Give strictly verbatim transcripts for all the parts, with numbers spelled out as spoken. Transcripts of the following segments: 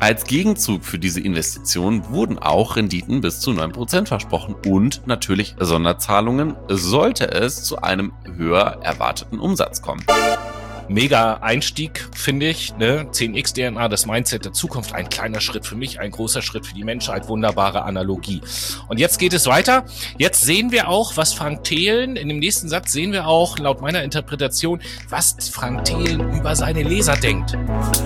Als Gegenzug für diese Investition wurden auch Renditen bis zu neun Prozent versprochen und natürlich Sonderzahlungen, sollte es zu einem höher erwarteten Umsatz kommen. Mega Einstieg, finde ich, ne? zehn X D N A, das Mindset der Zukunft, ein kleiner Schritt für mich, ein großer Schritt für die Menschheit, wunderbare Analogie. Und jetzt geht es weiter. Jetzt sehen wir auch, was Frank Thelen, in dem nächsten Satz sehen wir auch, laut meiner Interpretation, was Frank Thelen über seine Leser denkt.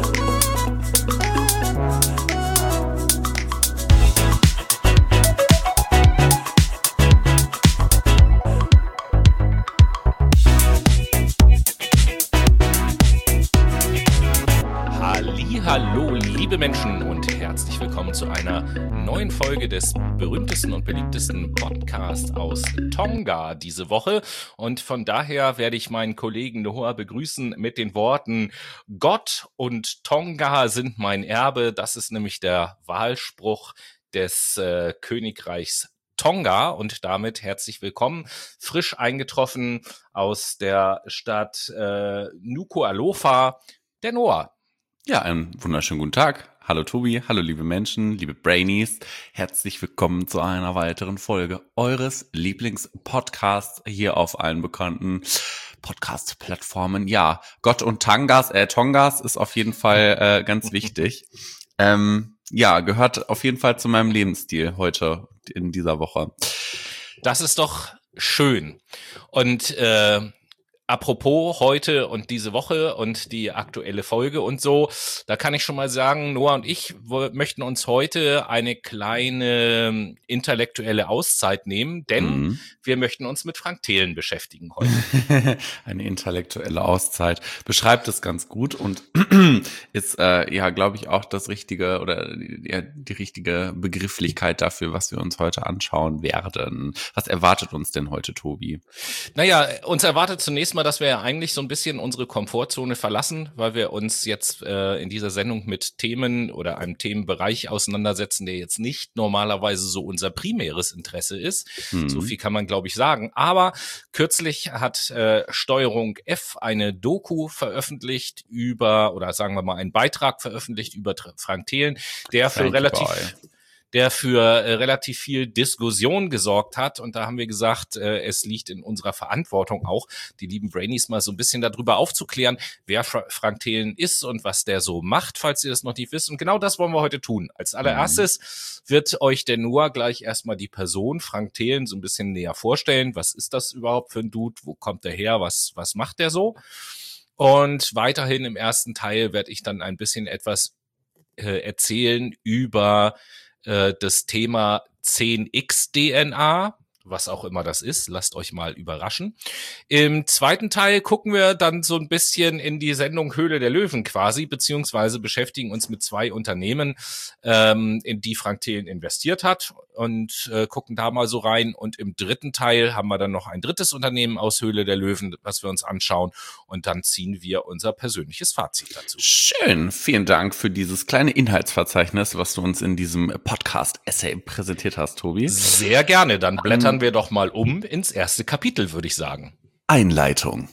Hallo, liebe Menschen und herzlich willkommen zu einer neuen Folge des berühmtesten und beliebtesten Podcasts aus Tonga diese Woche. Und von daher werde ich meinen Kollegen Noah begrüßen mit den Worten: Gott und Tonga sind mein Erbe. Das ist nämlich der Wahlspruch des äh, Königreichs Tonga, und damit herzlich willkommen, frisch eingetroffen aus der Stadt äh, Nuku'alofa, der Noah. Ja, einen wunderschönen guten Tag. Hallo Tobi, hallo liebe Menschen, liebe Brainies. Herzlich willkommen zu einer weiteren Folge eures Lieblingspodcasts hier auf allen bekannten Podcast-Plattformen. Ja, Gott und Tangas, äh, Tongas ist auf jeden Fall äh, ganz wichtig. Ähm, ja, gehört auf jeden Fall zu meinem Lebensstil heute in dieser Woche. Das ist doch schön. Und äh, apropos heute und diese Woche und die aktuelle Folge und so, da kann ich schon mal sagen, Noah und ich w- möchten uns heute eine kleine intellektuelle Auszeit nehmen, denn mhm. wir möchten uns mit Frank Thelen beschäftigen heute. Eine intellektuelle Auszeit beschreibt es ganz gut und ist äh, ja, glaube ich, auch das richtige oder ja, die richtige Begrifflichkeit dafür, was wir uns heute anschauen werden. Was erwartet uns denn heute, Tobi? Naja, uns erwartet zunächst mal, dass wir ja eigentlich so ein bisschen unsere Komfortzone verlassen, weil wir uns jetzt äh, in dieser Sendung mit Themen oder einem Themenbereich auseinandersetzen, der jetzt nicht normalerweise so unser primäres Interesse ist. Mhm. So viel kann man, glaube ich, sagen. Aber kürzlich hat äh, Steuerung F eine Doku veröffentlicht über, oder sagen wir mal einen Beitrag veröffentlicht über Frank Thelen, der für relativ... der für äh, relativ viel Diskussion gesorgt hat. Und da haben wir gesagt, äh, es liegt in unserer Verantwortung auch, die lieben Brainies mal so ein bisschen darüber aufzuklären, wer Fra- Frank Thelen ist und was der so macht, falls ihr das noch nicht wisst. Und genau das wollen wir heute tun. Als allererstes mhm. wird euch der Noah gleich erstmal die Person Frank Thelen so ein bisschen näher vorstellen. Was ist das überhaupt für ein Dude? Wo kommt der her? Was, was macht der so? Und weiterhin im ersten Teil werde ich dann ein bisschen etwas äh, erzählen über das Thema zehn X D N A, was auch immer das ist, lasst euch mal überraschen. Im zweiten Teil gucken wir dann so ein bisschen in die Sendung Höhle der Löwen quasi, beziehungsweise beschäftigen uns mit zwei Unternehmen, ähm, in die Frank Thelen investiert hat und äh, gucken da mal so rein. Und im dritten Teil haben wir dann noch ein drittes Unternehmen aus Höhle der Löwen, was wir uns anschauen, und dann ziehen wir unser persönliches Fazit dazu. Schön, vielen Dank für dieses kleine Inhaltsverzeichnis, was du uns in diesem Podcast-Essay präsentiert hast, Tobi. Sehr gerne, dann blättern wir doch mal um ins erste Kapitel, würde ich sagen. Einleitung.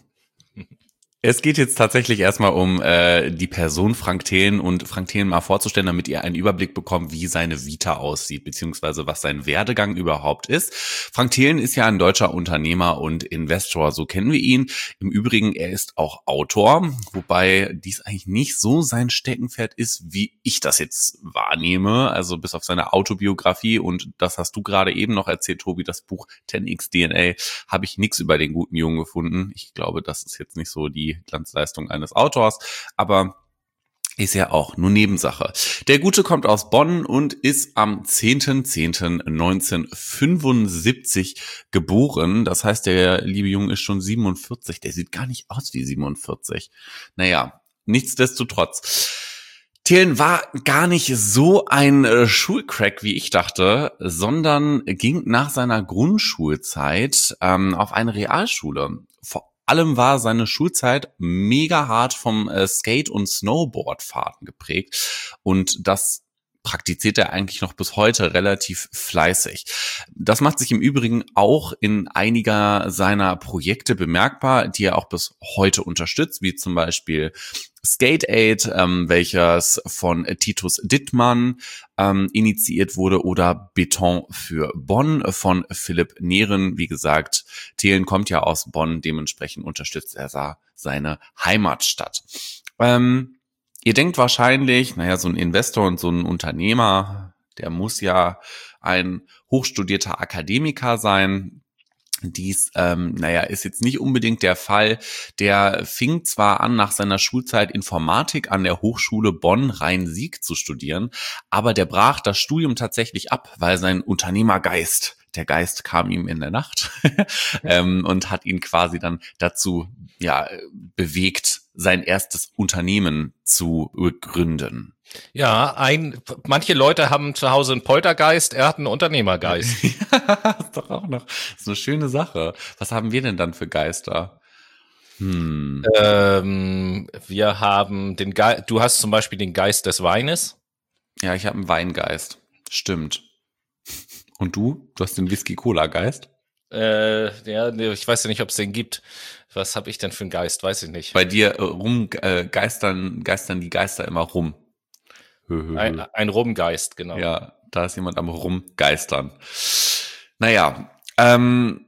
Es geht jetzt tatsächlich erstmal um äh, die Person Frank Thelen und Frank Thelen mal vorzustellen, damit ihr einen Überblick bekommt, wie seine Vita aussieht, beziehungsweise was sein Werdegang überhaupt ist. Frank Thelen ist ja ein deutscher Unternehmer und Investor, so kennen wir ihn. Im Übrigen, er ist auch Autor, wobei dies eigentlich nicht so sein Steckenpferd ist, wie ich das jetzt wahrnehme. Also bis auf seine Autobiografie, und das hast du gerade eben noch erzählt, Tobi, das Buch zehn X D N A, habe ich nichts über den guten Jungen gefunden. Ich glaube, das ist jetzt nicht so die Glanzleistung eines Autors, aber ist ja auch nur Nebensache. Der Gute kommt aus Bonn und ist am zehnten zehnten neunzehnhundertfünfundsiebzig geboren. Das heißt, der liebe Junge ist schon siebenundvierzig. Der sieht gar nicht aus wie siebenundvierzig. Naja, nichtsdestotrotz. Thelen war gar nicht so ein äh, Schulcrack, wie ich dachte, sondern ging nach seiner Grundschulzeit ähm, auf eine Realschule. Vor allem war seine Schulzeit mega hart vom äh, Skate- und Snowboardfahrten geprägt, und das praktiziert er eigentlich noch bis heute relativ fleißig. Das macht sich im Übrigen auch in einiger seiner Projekte bemerkbar, die er auch bis heute unterstützt, wie zum Beispiel Skate Aid, ähm, welches von Titus Dittmann ähm, initiiert wurde, oder Beton für Bonn von Philipp Nehren. Wie gesagt, Thelen kommt ja aus Bonn, dementsprechend unterstützt er da seine Heimatstadt. Ähm, ihr denkt wahrscheinlich, naja, so ein Investor und so ein Unternehmer, der muss ja ein hochstudierter Akademiker sein. Dies, ähm, naja, ist jetzt nicht unbedingt der Fall. Der fing zwar an, nach seiner Schulzeit Informatik an der Hochschule Bonn-Rhein-Sieg zu studieren, aber der brach das Studium tatsächlich ab, weil sein Unternehmergeist, der Geist kam ihm in der Nacht ähm, und hat ihn quasi dann dazu, ja, bewegt, sein erstes Unternehmen zu gründen. Ja, ein, manche Leute haben zu Hause einen Poltergeist, er hat einen Unternehmergeist. Ja, ist doch auch noch, das ist eine schöne Sache. Was haben wir denn dann für Geister? Hm. Ähm, wir haben den Geist, du hast zum Beispiel den Geist des Weines. Ja, ich habe einen Weingeist. Stimmt. Und du? Du hast den Whisky-Cola-Geist? Äh, ja, ich weiß ja nicht, ob es den gibt. Was habe ich denn für einen Geist? Weiß ich nicht. Bei dir äh, rum äh, geistern, geistern die Geister immer rum. Ein, ein Rumgeist, genau. Ja, da ist jemand am Rumgeistern. Naja, ähm,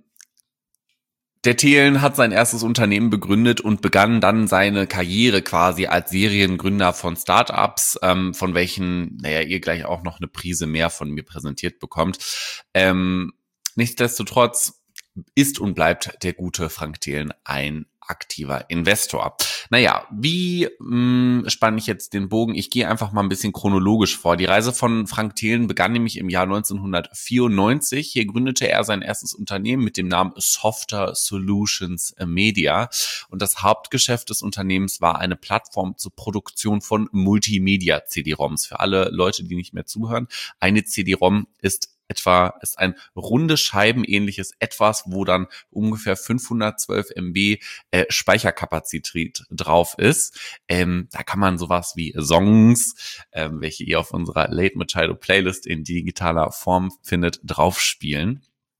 der Thelen hat sein erstes Unternehmen begründet und begann dann seine Karriere quasi als Seriengründer von Startups, ähm, von welchen, naja, ihr gleich auch noch eine Prise mehr von mir präsentiert bekommt. Ähm, nichtsdestotrotz ist und bleibt der gute Frank Thelen ein aktiver Investor. Naja, wie mh, spanne ich jetzt den Bogen? Ich gehe einfach mal ein bisschen chronologisch vor. Die Reise von Frank Thelen begann nämlich im Jahr neunzehnhundertvierundneunzig. Hier gründete er sein erstes Unternehmen mit dem Namen Softer Solutions Media. Und das Hauptgeschäft des Unternehmens war eine Plattform zur Produktion von Multimedia-C D-ROMs. Für alle Leute, die nicht mehr zuhören, eine C D-ROM ist etwa ist ein runde Scheiben ähnliches etwas, wo dann ungefähr fünfhundertzwölf Megabyte äh, Speicherkapazität drauf ist. Ähm, da kann man sowas wie Songs, ähm, welche ihr auf unserer Late Machado Playlist in digitaler Form findet, draufspielen.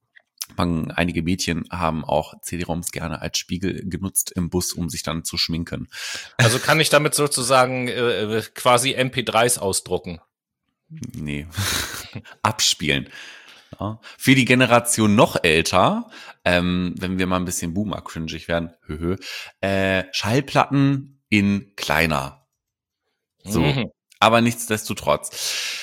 Man, einige Mädchen haben auch C D-ROMs gerne als Spiegel genutzt im Bus, um sich dann zu schminken. Also kann ich damit sozusagen äh, quasi M P dreis ausdrucken? Nee, abspielen. Ja. Für die Generation noch älter, ähm, wenn wir mal ein bisschen boomer-cringig werden, höhö, äh, Schallplatten in kleiner. So, mhm. Aber nichtsdestotrotz.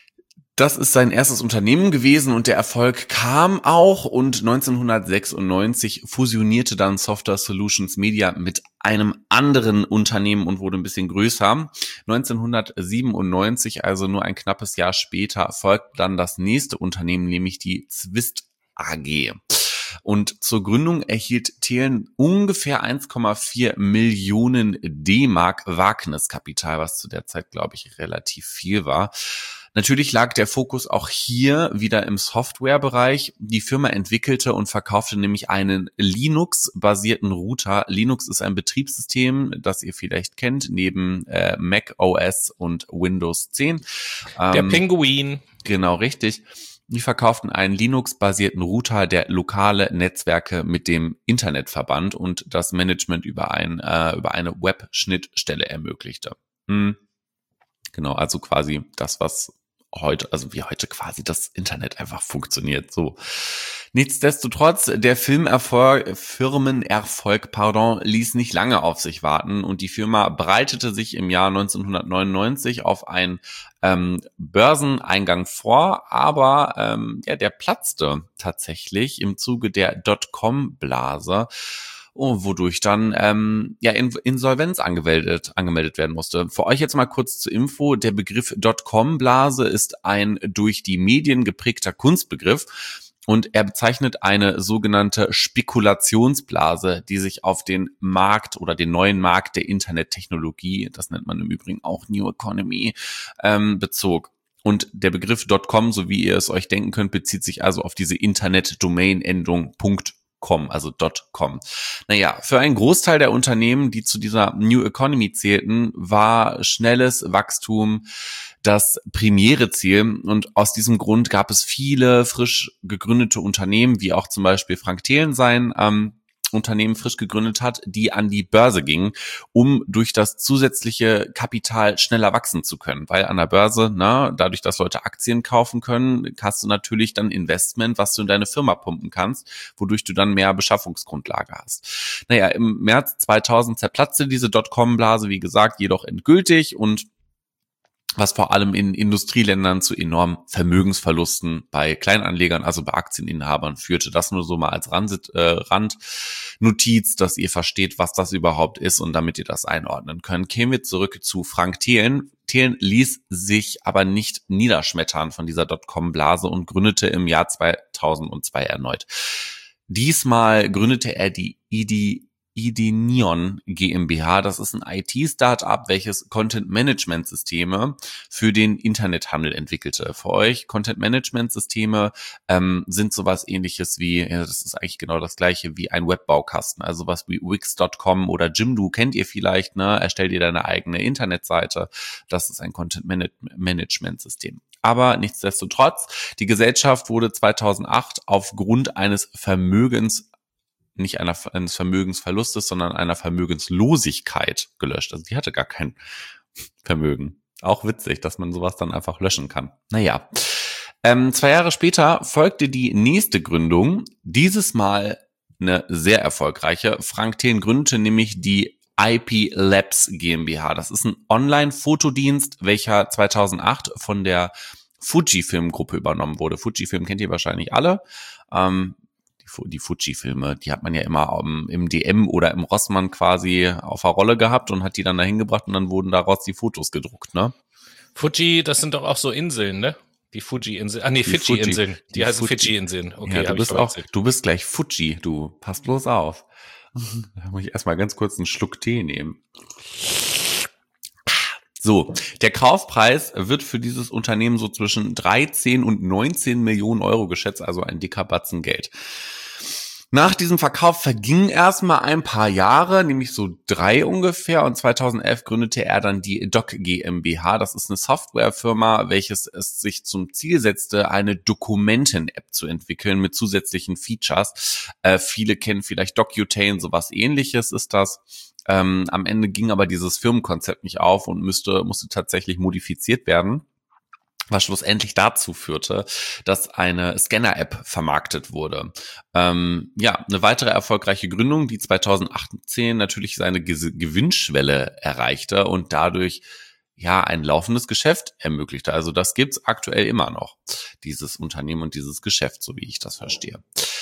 Das ist sein erstes Unternehmen gewesen und der Erfolg kam auch, und neunzehnhundertsechsundneunzig fusionierte dann Softer Solutions Media mit einem anderen Unternehmen und wurde ein bisschen größer. neunzehnhundertsiebenundneunzig, also nur ein knappes Jahr später, folgt dann das nächste Unternehmen, nämlich die Zwist A G. Und zur Gründung erhielt Thelen ungefähr eins Komma vier Millionen D-Mark Wagniskapital, was zu der Zeit, glaube ich, relativ viel war. Natürlich lag der Fokus auch hier wieder im Softwarebereich. Die Firma entwickelte und verkaufte nämlich einen Linux-basierten Router. Linux ist ein Betriebssystem, das ihr vielleicht kennt, neben äh, Mac O S und Windows zehn. Der ähm, Pinguin. Genau, richtig. Die verkauften einen Linux-basierten Router, der lokale Netzwerke mit dem Internet verband und das Management über, ein, äh, über eine Web-Schnittstelle ermöglichte. Hm. Genau, also quasi das, was heute, also wie heute quasi das Internet einfach funktioniert, so. Nichtsdestotrotz, der Filmerfolg, Firmenerfolg, pardon, ließ nicht lange auf sich warten und die Firma bereitete sich im Jahr neunzehnhundertneunundneunzig auf einen ähm, Börseneingang vor, aber ähm, ja, der platzte tatsächlich im Zuge der Dotcom-Blase. Oh, wodurch dann ähm, ja in, Insolvenz angemeldet, angemeldet werden musste. Für euch jetzt mal kurz zur Info: Der Begriff Dotcom-Blase ist ein durch die Medien geprägter Kunstbegriff und er bezeichnet eine sogenannte Spekulationsblase, die sich auf den Markt oder den neuen Markt der Internettechnologie, das nennt man im Übrigen auch New Economy, ähm, bezog. Und der Begriff .com, so wie ihr es euch denken könnt, bezieht sich also auf diese Internet-Domain-Endung .com, also .com. Naja, für einen Großteil der Unternehmen, die zu dieser New Economy zählten, war schnelles Wachstum das primäre Ziel. Und aus diesem Grund gab es viele frisch gegründete Unternehmen, wie auch zum Beispiel Frank Thelen sein ähm, Unternehmen frisch gegründet hat, die an die Börse gingen, um durch das zusätzliche Kapital schneller wachsen zu können. Weil an der Börse, na, dadurch, dass Leute Aktien kaufen können, hast du natürlich dann Investment, was du in deine Firma pumpen kannst, wodurch du dann mehr Beschaffungsgrundlage hast. Naja, im März zweitausend zerplatzte diese Dotcom-Blase, wie gesagt, jedoch endgültig, und was vor allem in Industrieländern zu enormen Vermögensverlusten bei Kleinanlegern, also bei Aktieninhabern, führte. Das nur so mal als Rand, äh, Randnotiz, dass ihr versteht, was das überhaupt ist und damit ihr das einordnen könnt. Kämen wir zurück zu Frank Thelen. Thelen ließ sich aber nicht niederschmettern von dieser Dotcom-Blase und gründete im Jahr zweitausendzwei erneut. Diesmal gründete er die I D Idenion GmbH. Das ist ein I T-Startup, welches Content-Management-Systeme für den Internethandel entwickelte. Für euch Content-Management-Systeme ähm, sind sowas ähnliches wie, ja, das ist eigentlich genau das gleiche wie ein Webbaukasten. Also was wie Wix Punkt com oder Jimdo kennt ihr vielleicht, ne? Erstellt ihr deine eigene Internetseite. Das ist ein Content-Management-System. Aber nichtsdestotrotz, die Gesellschaft wurde zweitausendacht aufgrund eines Vermögens nicht einer, eines Vermögensverlustes, sondern einer Vermögenslosigkeit gelöscht. Also die hatte gar kein Vermögen. Auch witzig, dass man sowas dann einfach löschen kann. Naja, ähm, zwei Jahre später folgte die nächste Gründung. Dieses Mal eine sehr erfolgreiche. Frank Thelen gründete nämlich die I P Labs GmbH. Das ist ein Online-Fotodienst, welcher zweitausendacht von der Fujifilm-Gruppe übernommen wurde. Fujifilm kennt ihr wahrscheinlich alle. Ähm, die Fuji-Filme, die hat man ja immer um, im D M oder im Rossmann quasi auf der Rolle gehabt und hat die dann dahin gebracht und dann wurden daraus die Fotos gedruckt, ne? Fuji, das sind doch auch so Inseln, ne? Die Fuji-Inseln, ah nee, Fidschi-Inseln, die, die heißen Fidschi-Inseln. Okay, ja, du bist auch, du bist gleich Fuji, du, pass bloß auf. Da muss ich erstmal ganz kurz einen Schluck Tee nehmen. So, der Kaufpreis wird für dieses Unternehmen so zwischen dreizehn und neunzehn Millionen Euro geschätzt, also ein dicker Batzen Geld. Nach diesem Verkauf vergingen erstmal ein paar Jahre, nämlich so drei ungefähr, und zweitausendelf gründete er dann die Doc GmbH. Das ist eine Softwarefirma, welches es sich zum Ziel setzte, eine Dokumenten-App zu entwickeln mit zusätzlichen Features. Äh, viele kennen vielleicht Docutane, sowas ähnliches ist das. Ähm, am Ende ging aber dieses Firmenkonzept nicht auf und müsste, musste tatsächlich modifiziert werden, was schlussendlich dazu führte, dass eine Scanner-App vermarktet wurde. Ähm, ja, eine weitere erfolgreiche Gründung, die zweitausendachtzehn natürlich seine Ge- Gewinnschwelle erreichte und dadurch ja ein laufendes Geschäft ermöglichte. Also das gibt's aktuell immer noch, dieses Unternehmen und dieses Geschäft, so wie ich das verstehe.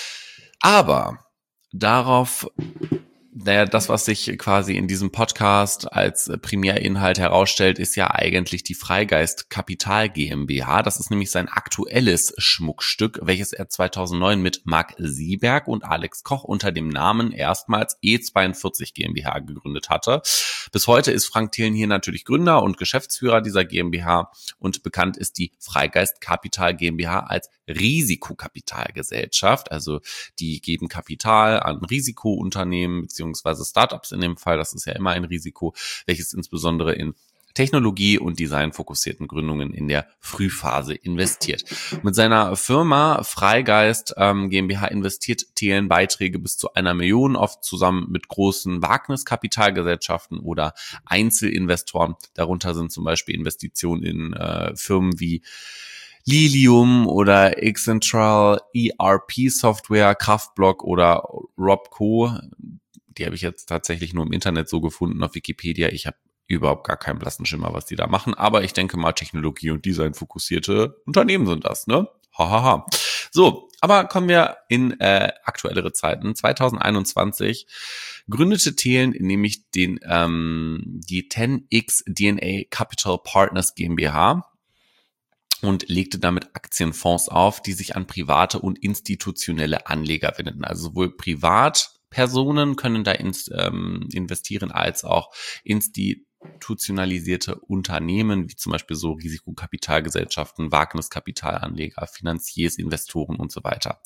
Aber darauf... Naja, das, was sich quasi in diesem Podcast als Primärinhalt herausstellt, ist ja eigentlich die Freigeist Kapital GmbH. Das ist nämlich sein aktuelles Schmuckstück, welches er zweitausendneun mit Marc Sieberg und Alex Koch unter dem Namen erstmals E zweiundvierzig GmbH gegründet hatte. Bis heute ist Frank Thelen hier natürlich Gründer und Geschäftsführer dieser GmbH und bekannt ist die Freigeist Kapital GmbH als Risikokapitalgesellschaft. Also die geben Kapital an Risikounternehmen beziehungsweise Startups in dem Fall. Das ist ja immer ein Risiko, welches insbesondere in Technologie- und designfokussierten Gründungen in der Frühphase investiert. Mit seiner Firma Freigeist ähm, GmbH investiert Thelen Beiträge bis zu einer Million, oft zusammen mit großen Wagniskapitalgesellschaften oder Einzelinvestoren. Darunter sind zum Beispiel Investitionen in äh, Firmen wie Lilium oder Xcentral, E R P-Software, Kraftblock oder Robco. Die habe ich jetzt tatsächlich nur im Internet so gefunden auf Wikipedia. Ich habe überhaupt gar keinen blassen Schimmer, was die da machen. Aber ich denke mal, Technologie- und Design-fokussierte Unternehmen sind das, ne? Hahaha. Ha, ha. So, aber kommen wir in äh, aktuellere Zeiten. zweitausendeinundzwanzig gründete Thelen nämlich den ähm, die zehn X D N A Capital Partners GmbH und legte damit Aktienfonds auf, die sich an private und institutionelle Anleger wenden. Also sowohl Privatpersonen können da ins, ähm, investieren, als auch institutionalisierte Unternehmen, wie zum Beispiel so Risikokapitalgesellschaften, Wagniskapitalanleger, Finanziers, Investoren und so weiter.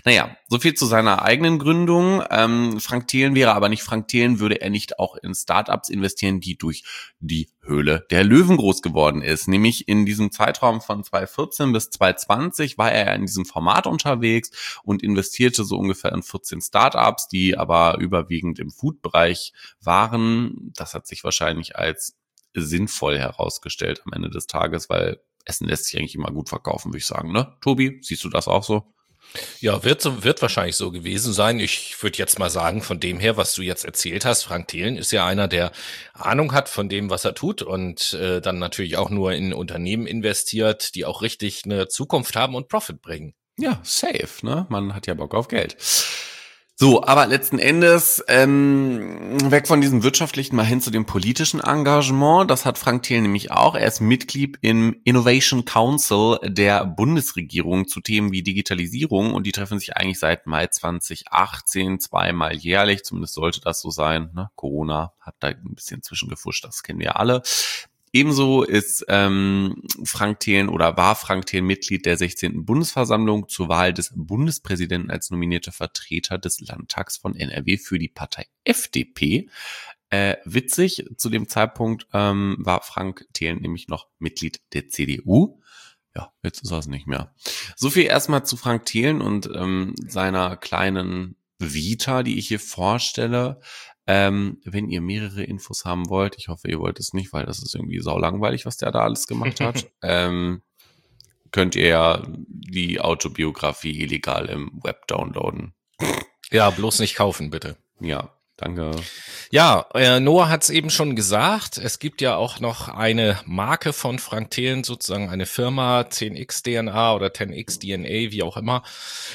Naja, so viel zu seiner eigenen Gründung. Ähm, Frank Thelen wäre aber nicht Frank Thelen, würde er nicht auch in Startups investieren, die durch die Höhle der Löwen groß geworden ist. Nämlich in diesem Zeitraum von zweitausendvierzehn bis zweitausendzwanzig war er in diesem Format unterwegs und investierte so ungefähr in vierzehn Startups, die aber überwiegend im Food-Bereich waren. Das hat sich wahrscheinlich als sinnvoll herausgestellt am Ende des Tages, weil Essen lässt sich eigentlich immer gut verkaufen, würde ich sagen, ne? Tobi, siehst du das auch so? Ja, wird so, wird wahrscheinlich so gewesen sein. Ich würde jetzt mal sagen, von dem her, was du jetzt erzählt hast, Frank Thelen ist ja einer, der Ahnung hat von dem, was er tut und äh, dann natürlich auch nur in Unternehmen investiert, die auch richtig eine Zukunft haben und Profit bringen. Ja, safe, ne? Man hat ja Bock auf Geld. So, aber letzten Endes ähm, weg von diesem wirtschaftlichen mal hin zu dem politischen Engagement. Das hat Frank Thelen nämlich auch. Er ist Mitglied im Innovation Council der Bundesregierung zu Themen wie Digitalisierung und die treffen sich eigentlich seit Mai zweitausendachtzehn zweimal jährlich. Zumindest sollte das so sein. Ne? Corona hat da ein bisschen zwischengefuscht, das kennen wir alle. Ebenso ist ähm, Frank Thelen oder war Frank Thelen Mitglied der sechzehnten Bundesversammlung zur Wahl des Bundespräsidenten als nominierter Vertreter des Landtags von N R W für die Partei F D P. Äh, witzig, zu dem Zeitpunkt ähm, war Frank Thelen nämlich noch Mitglied der C D U. Ja, jetzt ist er es nicht mehr. So viel erstmal zu Frank Thelen und ähm, seiner kleinen Vita, die ich hier vorstelle. Ähm, wenn ihr mehrere Infos haben wollt, ich hoffe, ihr wollt es nicht, weil das ist irgendwie saulangweilig, was der da alles gemacht hat, ähm, könnt ihr ja die Autobiografie illegal im Web downloaden. Ja, bloß nicht kaufen, bitte. Ja, danke. Ja, äh, Noah hat es eben schon gesagt, es gibt ja auch noch eine Marke von Frank Thelen, sozusagen eine Firma, zehn X D N A oder zehn X D N A, wie auch immer.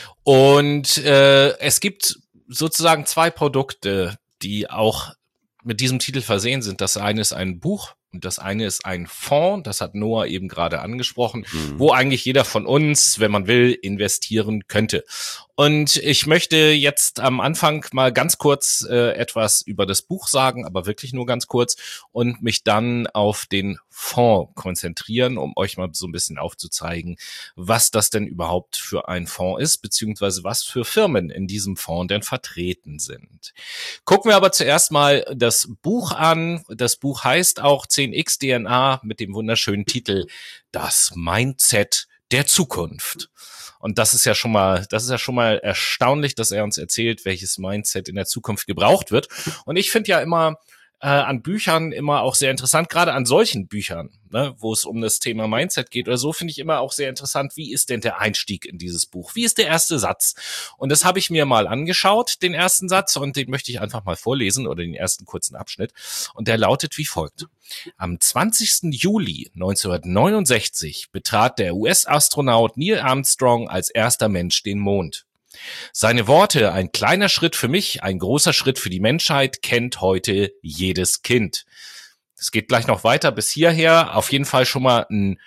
Und äh, es gibt sozusagen zwei Produkte, die auch mit diesem Titel versehen sind. Das eine ist ein Buch und das eine ist ein Fonds, das hat Noah eben gerade angesprochen, mhm. wo eigentlich jeder von uns, wenn man will, investieren könnte. Und ich möchte jetzt am Anfang mal ganz kurz äh, etwas über das Buch sagen, aber wirklich nur ganz kurz und mich dann auf den Fonds konzentrieren, um euch mal so ein bisschen aufzuzeigen, was das denn überhaupt für ein Fonds ist, beziehungsweise was für Firmen in diesem Fonds denn vertreten sind. Gucken wir aber zuerst mal das Buch an. Das Buch heißt auch zehn X D N A mit dem wunderschönen Titel Das Mindset der Zukunft. Und das ist ja schon mal, das ist ja schon mal erstaunlich, dass er uns erzählt, welches Mindset in der Zukunft gebraucht wird. Und ich finde ja immer äh, an Büchern immer auch sehr interessant, gerade an solchen Büchern, ne, wo es um das Thema Mindset geht oder so, finde ich immer auch sehr interessant, wie ist denn der Einstieg in dieses Buch? Wie ist der erste Satz? Und das habe ich mir mal angeschaut, den ersten Satz, und den möchte ich einfach mal vorlesen oder den ersten kurzen Abschnitt. Und der lautet wie folgt. Am zwanzigsten Juli neunzehnhundertneunundsechzig betrat der U S-Astronaut Neil Armstrong als erster Mensch den Mond. Seine Worte, ein kleiner Schritt für mich, ein großer Schritt für die Menschheit, kennt heute jedes Kind. Es geht gleich noch weiter bis hierher. Auf jeden Fall schon mal ein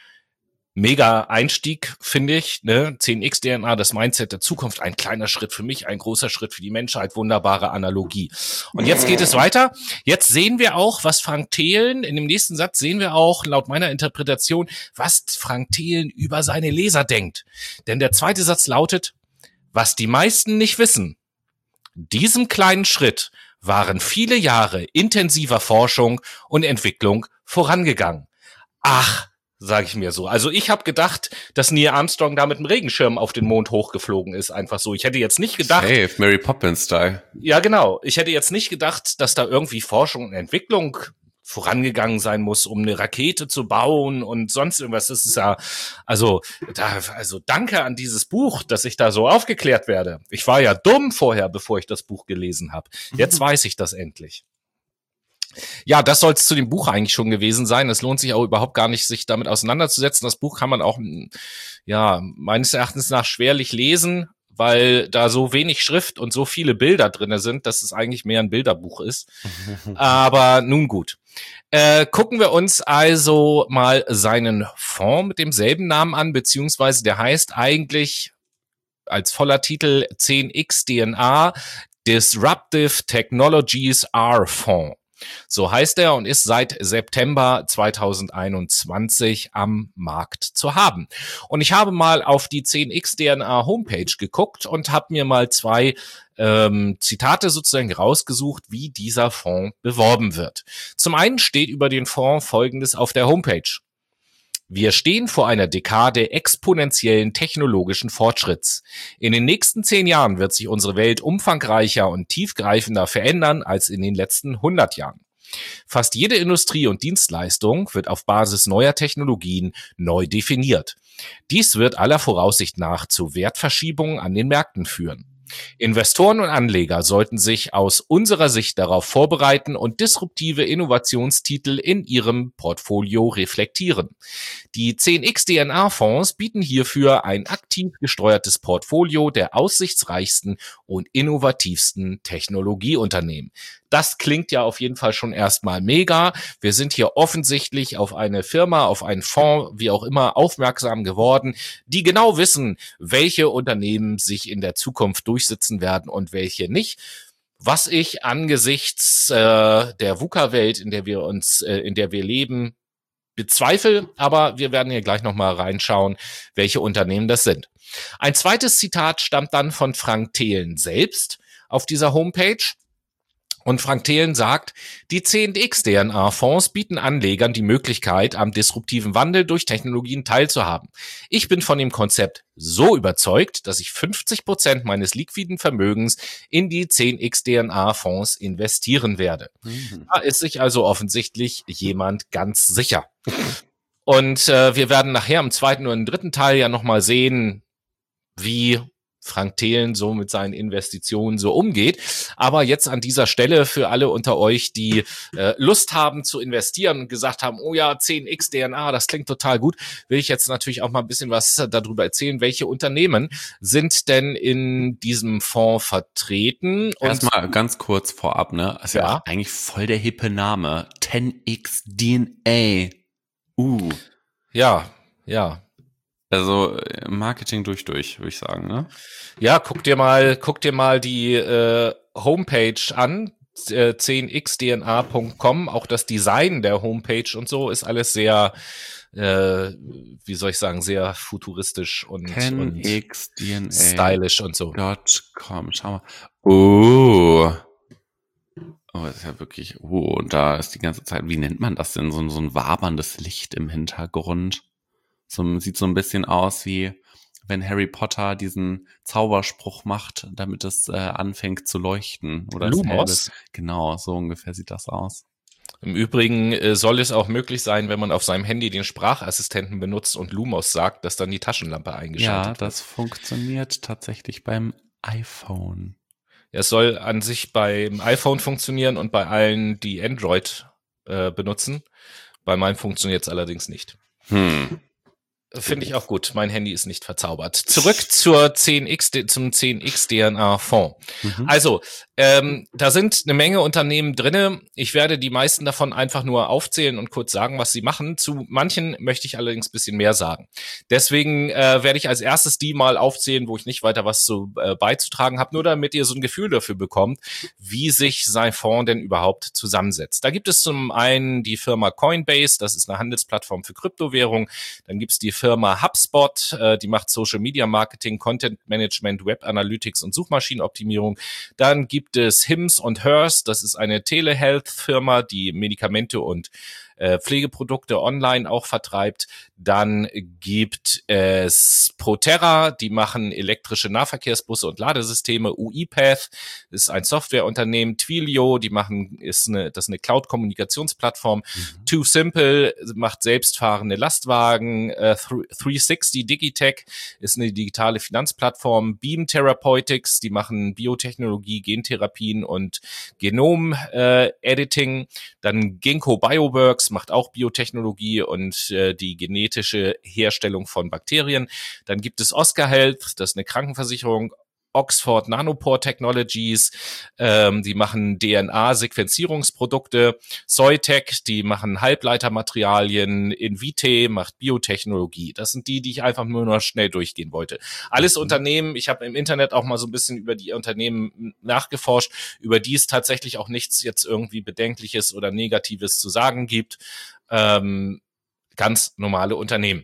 mega Einstieg, finde ich. Ne? zehn X D N A, das Mindset der Zukunft, ein kleiner Schritt für mich, ein großer Schritt für die Menschheit, wunderbare Analogie. Und jetzt geht es weiter. Jetzt sehen wir auch, was Frank Thelen, in dem nächsten Satz sehen wir auch, laut meiner Interpretation, was Frank Thelen über seine Leser denkt. Denn der zweite Satz lautet, was die meisten nicht wissen, diesem kleinen Schritt waren viele Jahre intensiver Forschung und Entwicklung vorangegangen. Ach, sage ich mir so. Also ich habe gedacht, dass Neil Armstrong da mit dem Regenschirm auf den Mond hochgeflogen ist, einfach so. Ich hätte jetzt nicht gedacht... Safe, Mary Poppins-Style. Ja, genau. Ich hätte jetzt nicht gedacht, dass da irgendwie Forschung und Entwicklung vorangegangen sein muss, um eine Rakete zu bauen und sonst irgendwas. Das ist ja, also, da, also danke an dieses Buch, dass ich da so aufgeklärt werde. Ich war ja dumm vorher, bevor ich das Buch gelesen habe. Jetzt weiß ich das endlich. Ja, das soll es zu dem Buch eigentlich schon gewesen sein. Es lohnt sich auch überhaupt gar nicht, sich damit auseinanderzusetzen. Das Buch kann man auch, ja, meines Erachtens nach schwerlich lesen, weil da so wenig Schrift und so viele Bilder drinne sind, dass es eigentlich mehr ein Bilderbuch ist. Aber nun gut. Äh, gucken wir uns also mal seinen Fonds mit demselben Namen an, beziehungsweise der heißt eigentlich als voller Titel zehn X D N A Disruptive Technologies R Fonds. So heißt er und ist seit September zweitausendeinundzwanzig am Markt zu haben. Und ich habe mal auf die zehn X D N A Homepage geguckt und habe mir mal zwei ähm, Zitate sozusagen rausgesucht, wie dieser Fonds beworben wird. Zum einen steht über den Fonds Folgendes auf der Homepage. Wir stehen vor einer Dekade exponentiellen technologischen Fortschritts. In den nächsten zehn Jahren wird sich unsere Welt umfangreicher und tiefgreifender verändern als in den letzten hundert Jahren. Fast jede Industrie und Dienstleistung wird auf Basis neuer Technologien neu definiert. Dies wird aller Voraussicht nach zu Wertverschiebungen an den Märkten führen. Investoren und Anleger sollten sich aus unserer Sicht darauf vorbereiten und disruptive Innovationstitel in ihrem Portfolio reflektieren. Die zehn X D N A Fonds bieten hierfür ein aktiv gesteuertes Portfolio der aussichtsreichsten und innovativsten Technologieunternehmen. Das klingt ja auf jeden Fall schon erstmal mega. Wir sind hier offensichtlich auf eine Firma, auf einen Fonds, wie auch immer, aufmerksam geworden, die genau wissen, welche Unternehmen sich in der Zukunft durchsetzen werden und welche nicht. Was ich angesichts äh, der VUCA-Welt, in der wir uns, äh, in der wir leben, bezweifle, aber wir werden hier gleich nochmal reinschauen, welche Unternehmen das sind. Ein zweites Zitat stammt dann von Frank Thelen selbst auf dieser Homepage. Und Frank Thelen sagt, die zehn X D N A Fonds bieten Anlegern die Möglichkeit, am disruptiven Wandel durch Technologien teilzuhaben. Ich bin von dem Konzept so überzeugt, dass ich fünfzig Prozent meines liquiden Vermögens in die zehn X D N A Fonds investieren werde. Mhm. Da ist sich also offensichtlich jemand ganz sicher. Und äh, wir werden nachher im zweiten oder im dritten Teil ja nochmal sehen, wie Frank Thelen so mit seinen Investitionen so umgeht. Aber jetzt an dieser Stelle für alle unter euch, die äh, Lust haben zu investieren und gesagt haben, oh ja, zehn X D N A, das klingt total gut, will ich jetzt natürlich auch mal ein bisschen was darüber erzählen. Welche Unternehmen sind denn in diesem Fonds vertreten? Und erstmal ganz kurz vorab, ne? Also ja, eigentlich voll der hippe Name. zehn X D N A. Uh. Ja, ja. Also Marketing durch durch, würde ich sagen, ne? Ja, guck dir mal, guck dir mal die äh, Homepage an, äh, zehn x d n a punkt com. Auch das Design der Homepage und so ist alles sehr, äh, wie soll ich sagen, sehr futuristisch und, und stylish und so. .com. Schau mal. Oh. Oh, das ist ja wirklich, oh, und da ist die ganze Zeit, wie nennt man das denn? So, so ein waberndes Licht im Hintergrund. So, sieht so ein bisschen aus wie, wenn Harry Potter diesen Zauberspruch macht, damit es äh, anfängt zu leuchten. Oder Lumos? Genau, so ungefähr sieht das aus. Im Übrigen äh, soll es auch möglich sein, wenn man auf seinem Handy den Sprachassistenten benutzt und Lumos sagt, dass dann die Taschenlampe eingeschaltet wird. Ja, das funktioniert tatsächlich beim iPhone. Ja, es soll an sich beim iPhone funktionieren und bei allen, die Android äh, benutzen. Bei meinem funktioniert es allerdings nicht. Hm. Finde ich auch gut. Mein Handy ist nicht verzaubert. Zurück zur zehn X, zum zehn X D N A Fonds. Mhm. Also, ähm, da sind eine Menge Unternehmen drinne. Ich werde die meisten davon einfach nur aufzählen und kurz sagen, was sie machen. Zu manchen möchte ich allerdings ein bisschen mehr sagen. Deswegen äh, werde ich als erstes die mal aufzählen, wo ich nicht weiter was zu äh, beizutragen habe, nur damit ihr so ein Gefühl dafür bekommt, wie sich sein Fonds denn überhaupt zusammensetzt. Da gibt es zum einen die Firma Coinbase, das ist eine Handelsplattform für Kryptowährung. Dann gibt es die Firma HubSpot, äh, die macht Social Media Marketing, Content Management, Web Analytics und Suchmaschinenoptimierung. Dann gibt es Hims und Hers, das ist eine Telehealth-Firma, die Medikamente und äh, Pflegeprodukte online auch vertreibt. Dann gibt es Proterra, die machen elektrische Nahverkehrsbusse und Ladesysteme. UiPath ist ein Softwareunternehmen. Twilio, die machen ist eine das ist eine Cloud-Kommunikationsplattform. Mhm. Too Simple macht selbstfahrende Lastwagen. Äh, dreihundertsechzig Digitech ist eine digitale Finanzplattform. Beam Therapeutics, die machen Biotechnologie, Gentherapien und Genom-Editing. Äh, Dann Ginkgo Bioworks macht auch Biotechnologie und äh, die genetische Herstellung von Bakterien. Dann gibt es Oscar Health, das ist eine Krankenversicherung. Oxford Nanopore Technologies, ähm, die machen D N A-Sequenzierungsprodukte, Soitec, die machen Halbleitermaterialien, Invitae macht Biotechnologie. Das sind die, die ich einfach nur noch schnell durchgehen wollte. Alles mhm. Unternehmen, ich habe im Internet auch mal so ein bisschen über die Unternehmen nachgeforscht, über die es tatsächlich auch nichts jetzt irgendwie Bedenkliches oder Negatives zu sagen gibt. Ähm, ganz normale Unternehmen.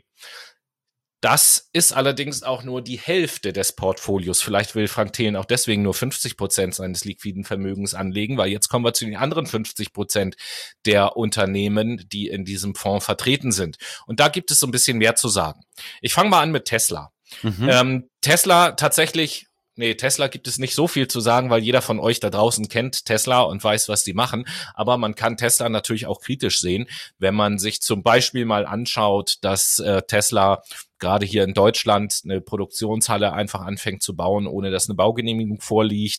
Das ist allerdings auch nur die Hälfte des Portfolios. Vielleicht will Frank Thelen auch deswegen nur fünfzig Prozent seines liquiden Vermögens anlegen, weil jetzt kommen wir zu den anderen fünfzig Prozent der Unternehmen, die in diesem Fonds vertreten sind. Und da gibt es so ein bisschen mehr zu sagen. Ich fange mal an mit Tesla. Mhm. Ähm, Tesla tatsächlich... Nee, Tesla gibt es nicht so viel zu sagen, weil jeder von euch da draußen kennt Tesla und weiß, was die machen. Aber man kann Tesla natürlich auch kritisch sehen, wenn man sich zum Beispiel mal anschaut, dass äh, Tesla gerade hier in Deutschland eine Produktionshalle einfach anfängt zu bauen, ohne dass eine Baugenehmigung vorliegt.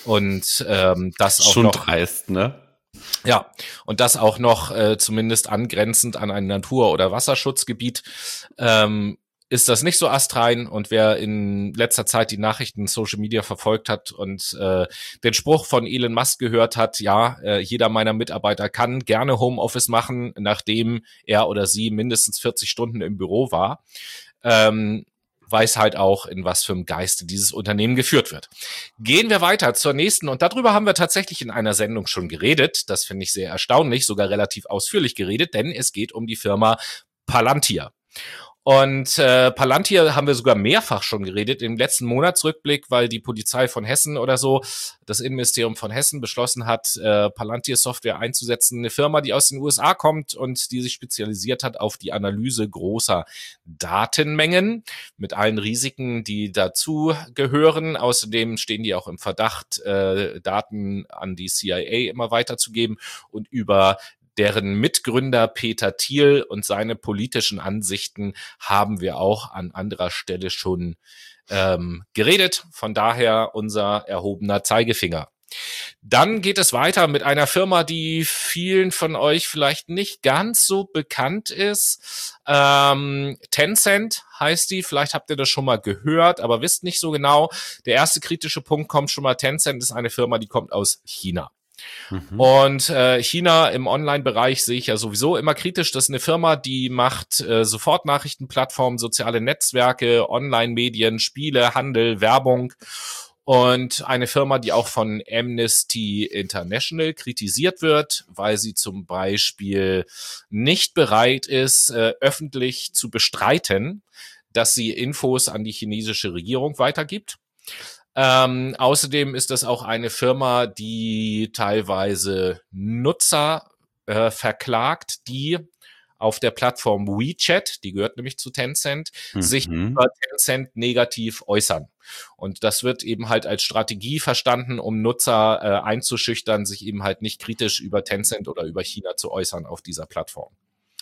Und ähm, das auch schon noch dreist, ne? Ja, und das auch noch äh, zumindest angrenzend an ein Natur- oder Wasserschutzgebiet. Ähm, ist das nicht so astrein, und wer in letzter Zeit die Nachrichten Social Media verfolgt hat und äh, den Spruch von Elon Musk gehört hat, ja, äh, jeder meiner Mitarbeiter kann gerne Homeoffice machen, nachdem er oder sie mindestens vierzig Stunden im Büro war, ähm, weiß halt auch, in was für einem Geiste dieses Unternehmen geführt wird. Gehen wir weiter zur nächsten, und darüber haben wir tatsächlich in einer Sendung schon geredet, das finde ich sehr erstaunlich, sogar relativ ausführlich geredet, denn es geht um die Firma Palantir. Und äh, Palantir haben wir sogar mehrfach schon geredet im letzten Monatsrückblick, weil die Polizei von Hessen oder so, das Innenministerium von Hessen beschlossen hat, äh, Palantir-Software einzusetzen. Eine Firma, die aus den U S A kommt und die sich spezialisiert hat auf die Analyse großer Datenmengen mit allen Risiken, die dazu gehören. Außerdem stehen die auch im Verdacht, äh, Daten an die C I A immer weiterzugeben und über deren Mitgründer Peter Thiel und seine politischen Ansichten haben wir auch an anderer Stelle schon ähm, geredet. Von daher unser erhobener Zeigefinger. Dann geht es weiter mit einer Firma, die vielen von euch vielleicht nicht ganz so bekannt ist. Ähm, Tencent heißt die, vielleicht habt ihr das schon mal gehört, aber wisst nicht so genau. Der erste kritische Punkt kommt schon mal, Tencent ist eine Firma, die kommt aus China. Mhm. Und äh, China im Online-Bereich sehe ich ja sowieso immer kritisch. Das ist eine Firma, die macht äh, Sofortnachrichtenplattformen, soziale Netzwerke, Online-Medien, Spiele, Handel, Werbung. Und eine Firma, die auch von Amnesty International kritisiert wird, weil sie zum Beispiel nicht bereit ist, äh, öffentlich zu bestreiten, dass sie Infos an die chinesische Regierung weitergibt. Ähm, außerdem ist das auch eine Firma, die teilweise Nutzer äh, verklagt, die auf der Plattform WeChat, die gehört nämlich zu Tencent, mhm. sich über Tencent negativ äußern. Und das wird eben halt als Strategie verstanden, um Nutzer äh, einzuschüchtern, sich eben halt nicht kritisch über Tencent oder über China zu äußern auf dieser Plattform.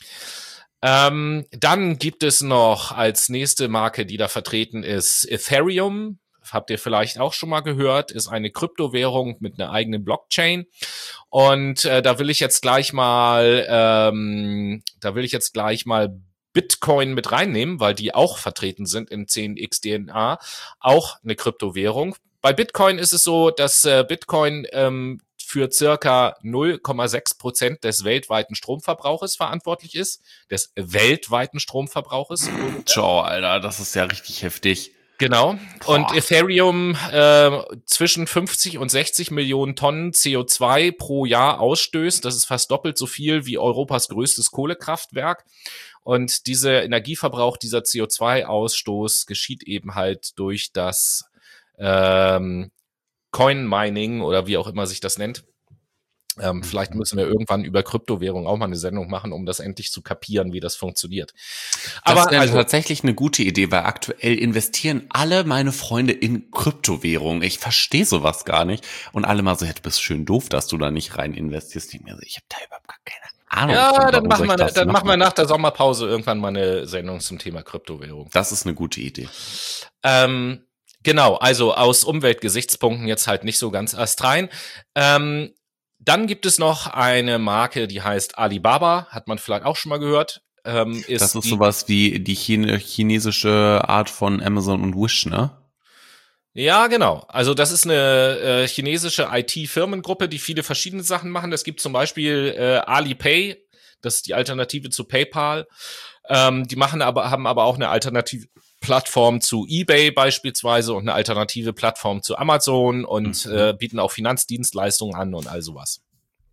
Ähm, dann gibt es noch als nächste Marke, die da vertreten ist, Ethereum. Habt ihr vielleicht auch schon mal gehört, ist eine Kryptowährung mit einer eigenen Blockchain. Und äh, da will ich jetzt gleich mal, ähm, da will ich jetzt gleich mal Bitcoin mit reinnehmen, weil die auch vertreten sind im zehn x D N A, auch eine Kryptowährung. Bei Bitcoin ist es so, dass äh, Bitcoin ähm, für circa null Komma sechs Prozent des weltweiten Stromverbrauches verantwortlich ist, des weltweiten Stromverbrauches. Ciao, Alter, das ist ja richtig heftig. Genau. Boah. Und Ethereum äh, zwischen fünfzig und sechzig Millionen Tonnen C O zwei pro Jahr ausstößt. Das ist fast doppelt so viel wie Europas größtes Kohlekraftwerk. Und dieser Energieverbrauch, dieser C O zwei Ausstoß geschieht eben halt durch das ähm, Coin Mining oder wie auch immer sich das nennt. Ähm, vielleicht müssen wir irgendwann über Kryptowährung auch mal eine Sendung machen, um das endlich zu kapieren, wie das funktioniert. Aber das wäre also tatsächlich eine gute Idee, weil aktuell investieren alle meine Freunde in Kryptowährung. Ich verstehe sowas gar nicht. Und alle mal so, hey, du bist schön doof, dass du da nicht rein investierst. Ich, ich habe da überhaupt gar keine Ahnung. Ja, dann machen wir, dann machen wir nach der Sommerpause irgendwann mal eine Sendung zum Thema Kryptowährung. Das ist eine gute Idee. Ähm, genau, also aus Umweltgesichtspunkten jetzt halt nicht so ganz astrein. Ähm, Dann gibt es noch eine Marke, die heißt Alibaba, hat man vielleicht auch schon mal gehört. Ähm, ist das ist die, sowas wie die Chine- chinesische Art von Amazon und Wish, ne? Ja, genau. Also das ist eine äh, chinesische I T-Firmengruppe, die viele verschiedene Sachen machen. Es gibt zum Beispiel äh, Alipay, das ist die Alternative zu PayPal. Ähm, die machen aber haben aber auch eine alternative Plattform zu eBay beispielsweise und eine alternative Plattform zu Amazon und mhm. äh, bieten auch Finanzdienstleistungen an und all sowas.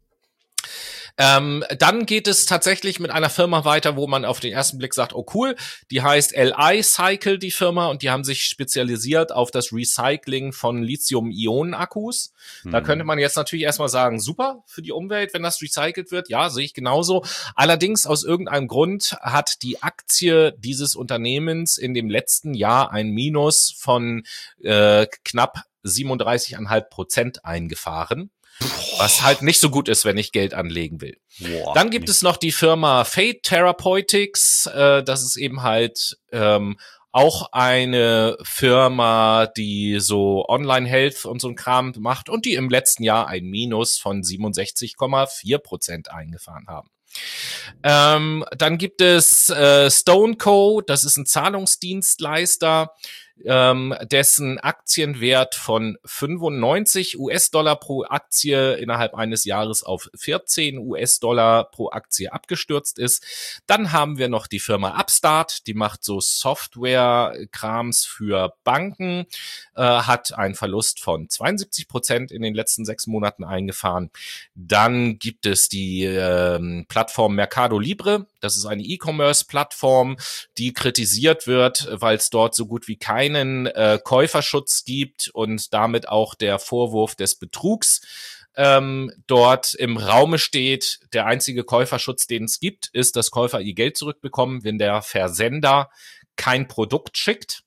Ähm, dann geht es tatsächlich mit einer Firma weiter, wo man auf den ersten Blick sagt, oh cool, die heißt L I Cycle, die Firma, und die haben sich spezialisiert auf das Recycling von Lithium-Ionen-Akkus. Hm. Da könnte man jetzt natürlich erstmal sagen, super für die Umwelt, wenn das recycelt wird. Ja, sehe ich genauso. Allerdings aus irgendeinem Grund hat die Aktie dieses Unternehmens in dem letzten Jahr ein Minus von äh, knapp siebenunddreißig Komma fünf Prozent eingefahren. Was halt nicht so gut ist, wenn ich Geld anlegen will. Boah, Dann gibt nee. es noch die Firma Fate Therapeutics. Äh, das ist eben halt ähm, auch eine Firma, die so Online-Health und so ein Kram macht und die im letzten Jahr ein Minus von siebenundsechzig Komma vier Prozent eingefahren haben. Ähm, dann gibt es äh, StoneCo, das ist ein Zahlungsdienstleister, ähm, dessen Aktienwert von fünfundneunzig US-Dollar pro Aktie innerhalb eines Jahres auf vierzehn US-Dollar pro Aktie abgestürzt ist. Dann haben wir noch die Firma Upstart, die macht so Software-Krams für Banken, äh, hat einen Verlust von zweiundsiebzig Prozent in den letzten sechs Monaten eingefahren. Dann gibt es die äh, Plattform Mercado Libre. Das ist eine E-Commerce-Plattform, die kritisiert wird, weil es dort so gut wie keinen äh, Käuferschutz gibt und damit auch der Vorwurf des Betrugs ähm, dort im Raume steht. Der einzige Käuferschutz, den es gibt, ist, dass Käufer ihr Geld zurückbekommen, wenn der Versender kein Produkt schickt.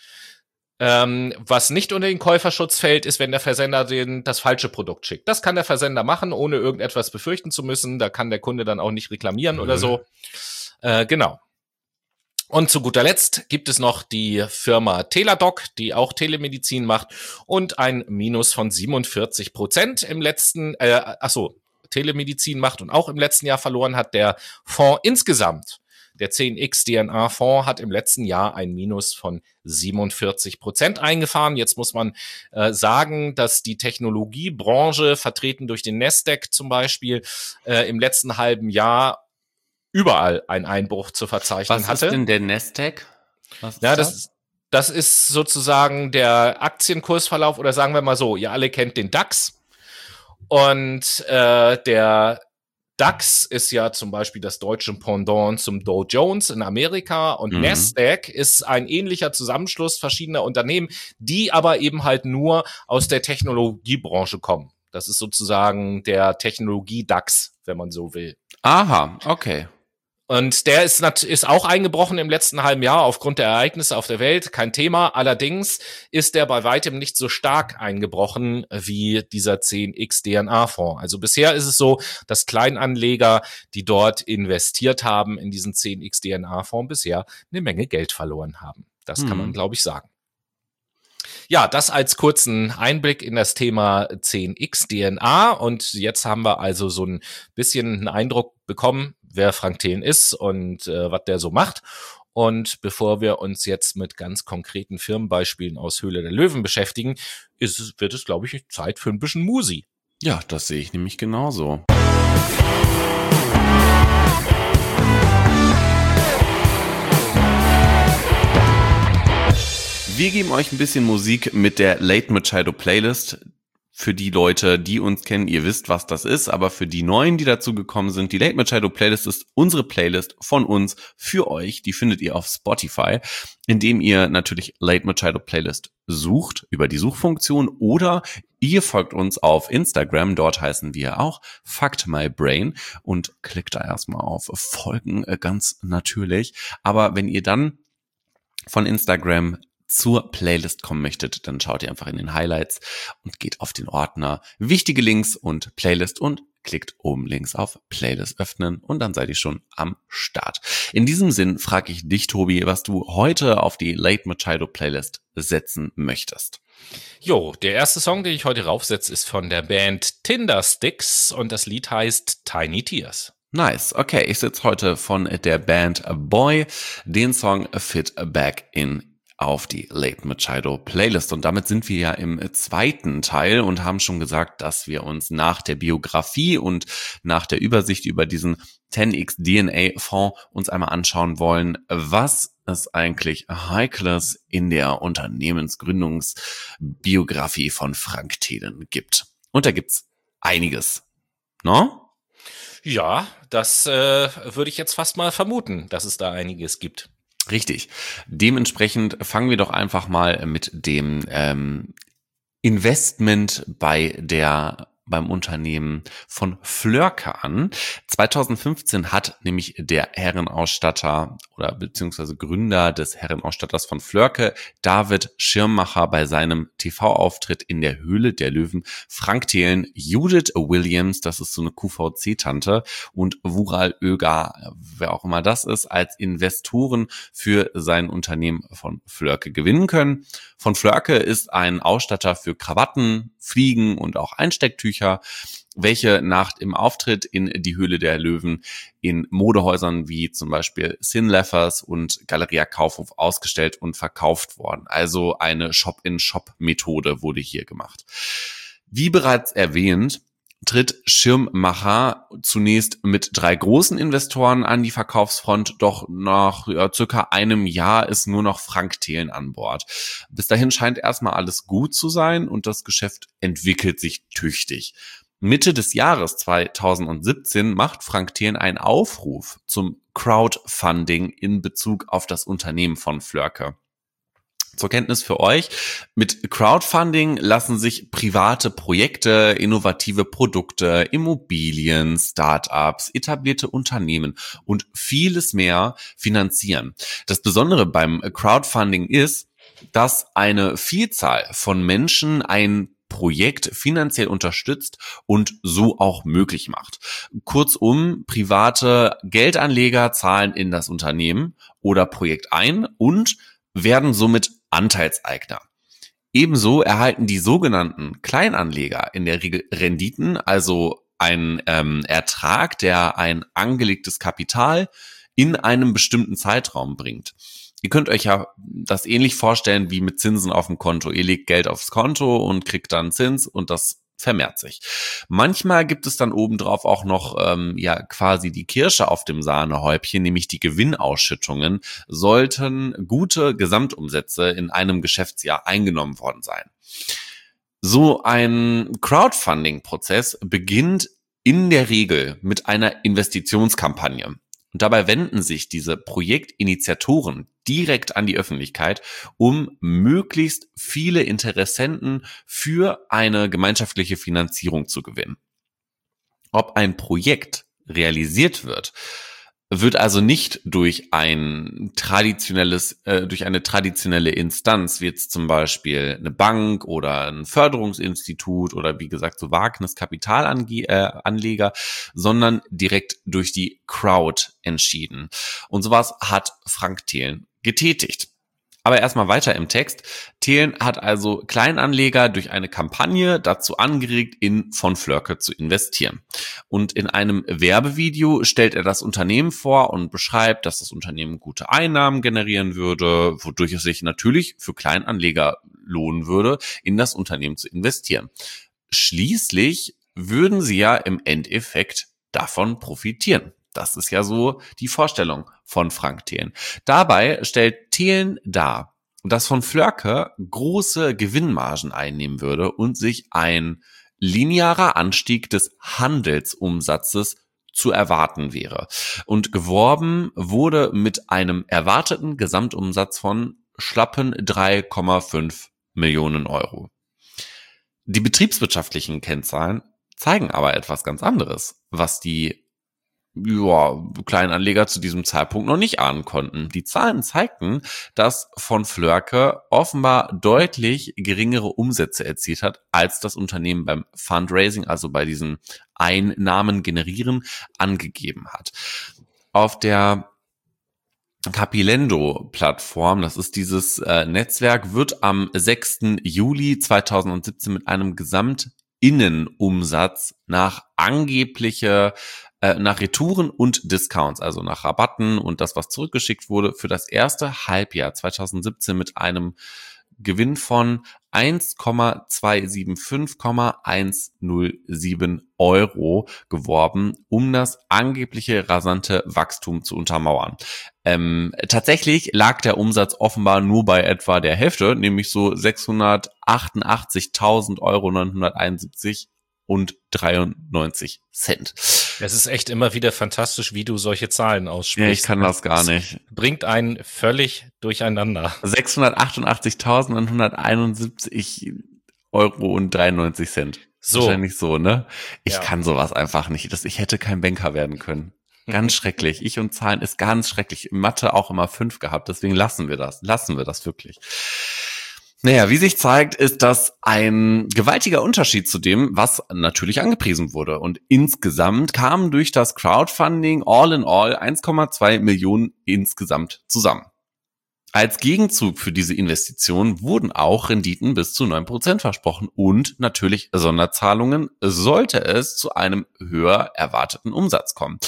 Ähm, was nicht unter den Käuferschutz fällt, ist, wenn der Versender den, das falsche Produkt schickt. Das kann der Versender machen, ohne irgendetwas befürchten zu müssen. Da kann der Kunde dann auch nicht reklamieren mhm. oder so. Äh, genau. Und zu guter Letzt gibt es noch die Firma Teladoc, die auch Telemedizin macht und ein Minus von siebenundvierzig Prozent im letzten, äh, ach so, Telemedizin macht und auch im letzten Jahr verloren hat. Der Fonds insgesamt, der zehn X D N A-Fonds, hat im letzten Jahr ein Minus von siebenundvierzig Prozent eingefahren. Jetzt muss man äh, sagen, dass die Technologiebranche, vertreten durch den Nasdaq zum Beispiel, äh, im letzten halben Jahr überall einen Einbruch zu verzeichnen hatte. Was ist denn der Nasdaq? Was ist ja, das, das? das ist sozusagen der Aktienkursverlauf, oder sagen wir mal so, ihr alle kennt den DAX. Und äh, der DAX ist ja zum Beispiel das deutsche Pendant zum Dow Jones in Amerika, und mhm. Nasdaq ist ein ähnlicher Zusammenschluss verschiedener Unternehmen, die aber eben halt nur aus der Technologiebranche kommen. Das ist sozusagen der Technologie-DAX, wenn man so will. Aha, okay. Und der ist, ist auch eingebrochen im letzten halben Jahr aufgrund der Ereignisse auf der Welt, kein Thema. Allerdings ist der bei weitem nicht so stark eingebrochen wie dieser zehn X D N A-Fonds. Also bisher ist es so, dass Kleinanleger, die dort investiert haben in diesen zehn X D N A-Fonds, bisher eine Menge Geld verloren haben. Das hm. kann man, glaube ich, sagen. Ja, das als kurzen Einblick in das Thema zehn X D N A. Und jetzt haben wir also so ein bisschen einen Eindruck bekommen, wer Frank Thelen ist und äh, was der so macht. Und bevor wir uns jetzt mit ganz konkreten Firmenbeispielen aus Höhle der Löwen beschäftigen, ist es, wird es, glaube ich, Zeit für ein bisschen Musi. Ja, das sehe ich nämlich genauso. Wir geben euch ein bisschen Musik mit der Late Machado Playlist. Für die Leute, die uns kennen, ihr wisst, was das ist, aber für die Neuen, die dazu gekommen sind, die Late Machado Playlist ist unsere Playlist von uns für euch. Die findet ihr auf Spotify, indem ihr natürlich Late Machado Playlist sucht über die Suchfunktion, oder ihr folgt uns auf Instagram, dort heißen wir auch Fucked My Brain, und klickt da erstmal auf Folgen, ganz natürlich. Aber wenn ihr dann von Instagram zur Playlist kommen möchtet, dann schaut ihr einfach in den Highlights und geht auf den Ordner Wichtige Links und Playlist und klickt oben links auf Playlist öffnen, und dann seid ihr schon am Start. In diesem Sinn frage ich dich, Tobi, was du heute auf die Late Machado Playlist setzen möchtest. Jo, der erste Song, den ich heute raufsetze, ist von der Band Tindersticks und das Lied heißt Tiny Tears. Nice, okay, ich setze heute von der Band Boy den Song Fit Back in auf die Late Machado Playlist. Und damit sind wir ja im zweiten Teil und haben schon gesagt, dass wir uns nach der Biografie und nach der Übersicht über diesen zehn x D N A-Fonds uns einmal anschauen wollen, was es eigentlich Heikles in der Unternehmensgründungsbiografie von Frank Thelen gibt. Und da gibt's einiges, ne? Ja, das äh, würde ich jetzt fast mal vermuten, dass es da einiges gibt. Richtig. Dementsprechend fangen wir doch einfach mal mit dem ähm, Investment bei der beim Unternehmen von Flörke an. zweitausendfünfzehn hat nämlich der Herrenausstatter oder beziehungsweise Gründer des Herrenausstatters von Flörke, David Schirmacher, bei seinem T V-Auftritt in der Höhle der Löwen Frank Thelen, Judith Williams, das ist so eine Q V C-Tante, und Vural Öger, wer auch immer das ist, als Investoren für sein Unternehmen von Flörke gewinnen können. Von Flörke ist ein Ausstatter für Krawatten, Fliegen und auch Einstecktücher, welche nach dem Auftritt in die Höhle der Löwen in Modehäusern wie zum Beispiel Sinleffers und Galeria Kaufhof ausgestellt und verkauft worden. Also eine Shop-in-Shop-Methode wurde hier gemacht. Wie bereits erwähnt, tritt Schirmacher zunächst mit drei großen Investoren an die Verkaufsfront, doch nach ja, circa einem Jahr ist nur noch Frank Thelen an Bord. Bis dahin scheint erstmal alles gut zu sein und das Geschäft entwickelt sich tüchtig. Mitte des Jahres zweitausendsiebzehn macht Frank Thelen einen Aufruf zum Crowdfunding in Bezug auf das Unternehmen von Flörke. Zur Kenntnis für euch, mit Crowdfunding lassen sich private Projekte, innovative Produkte, Immobilien, Startups, etablierte Unternehmen und vieles mehr finanzieren. Das Besondere beim Crowdfunding ist, dass eine Vielzahl von Menschen ein Projekt finanziell unterstützt und so auch möglich macht. Kurzum, private Geldanleger zahlen in das Unternehmen oder Projekt ein und werden somit Anteilseigner. Ebenso erhalten die sogenannten Kleinanleger in der Regel Renditen, also einen ähm, Ertrag, der ein angelegtes Kapital in einem bestimmten Zeitraum bringt. Ihr könnt euch ja das ähnlich vorstellen wie mit Zinsen auf dem Konto. Ihr legt Geld aufs Konto und kriegt dann Zins und das vermehrt sich. Manchmal gibt es dann obendrauf auch noch ähm, ja quasi die Kirsche auf dem Sahnehäubchen, nämlich die Gewinnausschüttungen, sollten gute Gesamtumsätze in einem Geschäftsjahr eingenommen worden sein. So ein Crowdfunding-Prozess beginnt in der Regel mit einer Investitionskampagne. Und dabei wenden sich diese Projektinitiatoren direkt an die Öffentlichkeit, um möglichst viele Interessenten für eine gemeinschaftliche Finanzierung zu gewinnen. Ob ein Projekt realisiert wird, wird also nicht durch ein traditionelles, äh, durch eine traditionelle Instanz, wie jetzt zum Beispiel eine Bank oder ein Förderungsinstitut oder wie gesagt so Wagniskapitalanleger, sondern direkt durch die Crowd entschieden. Und sowas hat Frank Thelen getätigt. Aber erstmal weiter im Text. Thelen hat also Kleinanleger durch eine Kampagne dazu angeregt, in von Flörke zu investieren. Und in einem Werbevideo stellt er das Unternehmen vor und beschreibt, dass das Unternehmen gute Einnahmen generieren würde, wodurch es sich natürlich für Kleinanleger lohnen würde, in das Unternehmen zu investieren. Schließlich würden sie ja im Endeffekt davon profitieren. Das ist ja so die Vorstellung von Frank Thelen. Dabei stellt Thelen dar, dass von Flörke große Gewinnmargen einnehmen würde und sich ein linearer Anstieg des Handelsumsatzes zu erwarten wäre. Und geworben wurde mit einem erwarteten Gesamtumsatz von schlappen drei Komma fünf Millionen Euro. Die betriebswirtschaftlichen Kennzahlen zeigen aber etwas ganz anderes, was die ja, Kleinanleger zu diesem Zeitpunkt noch nicht ahnen konnten. Die Zahlen zeigten, dass von Flörke offenbar deutlich geringere Umsätze erzielt hat, als das Unternehmen beim Fundraising, also bei diesen Einnahmen generieren, angegeben hat. Auf der Capilendo-Plattform, das ist dieses äh, Netzwerk, wird am sechsten Juli zweitausendsiebzehn mit einem Gesamt Innenumsatz nach angebliche, äh, nach Retouren und Discounts, also nach Rabatten und das, was zurückgeschickt wurde, für das erste Halbjahr zweitausendsiebzehn mit einem Gewinn von eins Komma zweihundertfünfundsiebzig Komma hundertsieben Euro geworben, um das angebliche rasante Wachstum zu untermauern. Ähm, tatsächlich lag der Umsatz offenbar nur bei etwa der Hälfte, nämlich so sechshundertachtundachtzigtausend Euro neunhunderteinundsiebzig und dreiundneunzig Cent. Es ist echt immer wieder fantastisch, wie du solche Zahlen aussprichst. Ja, ich kann das gar nicht. Bringt einen völlig durcheinander. sechshundertachtundachtzigtausendneunhunderteinundsiebzig Euro und dreiundneunzig Cent. So. Wahrscheinlich so, ne? Ich Ja. kann sowas einfach nicht. Das, ich hätte kein Banker werden können. Ganz schrecklich. Ich und Zahlen ist ganz schrecklich. In Mathe auch immer fünf gehabt. Deswegen lassen wir das. Lassen wir das wirklich. Naja, wie sich zeigt, ist das ein gewaltiger Unterschied zu dem, was natürlich angepriesen wurde. Und insgesamt kamen durch das Crowdfunding all in all eins Komma zwei Millionen insgesamt zusammen. Als Gegenzug für diese Investition wurden auch Renditen bis zu neun Prozent versprochen und natürlich Sonderzahlungen, sollte es zu einem höher erwarteten Umsatz kommen.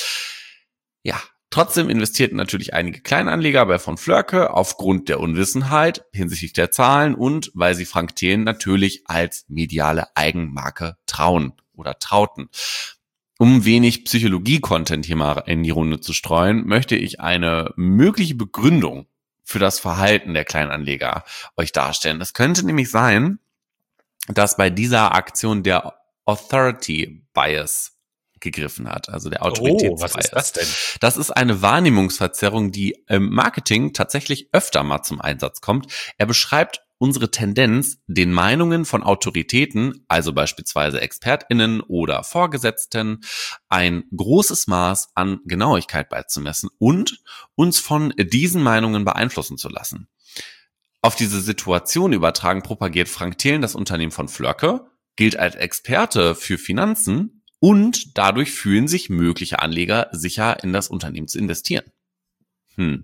Ja. Trotzdem investierten natürlich einige Kleinanleger bei von Flörke aufgrund der Unwissenheit hinsichtlich der Zahlen und weil sie Frank Thelen natürlich als mediale Eigenmarke trauen oder trauten. Um wenig Psychologie-Content hier mal in die Runde zu streuen, möchte ich eine mögliche Begründung für das Verhalten der Kleinanleger euch darstellen. Es könnte nämlich sein, dass bei dieser Aktion der Authority Bias gegriffen hat, also der Autoritätsbias. Oh, was ist das denn? Das ist eine Wahrnehmungsverzerrung, die im Marketing tatsächlich öfter mal zum Einsatz kommt. Er beschreibt unsere Tendenz, den Meinungen von Autoritäten, also beispielsweise ExpertInnen oder Vorgesetzten, ein großes Maß an Genauigkeit beizumessen und uns von diesen Meinungen beeinflussen zu lassen. Auf diese Situation übertragen propagiert Frank Thelen das Unternehmen von Flörke, gilt als Experte für Finanzen und dadurch fühlen sich mögliche Anleger sicher, in das Unternehmen zu investieren. Hm.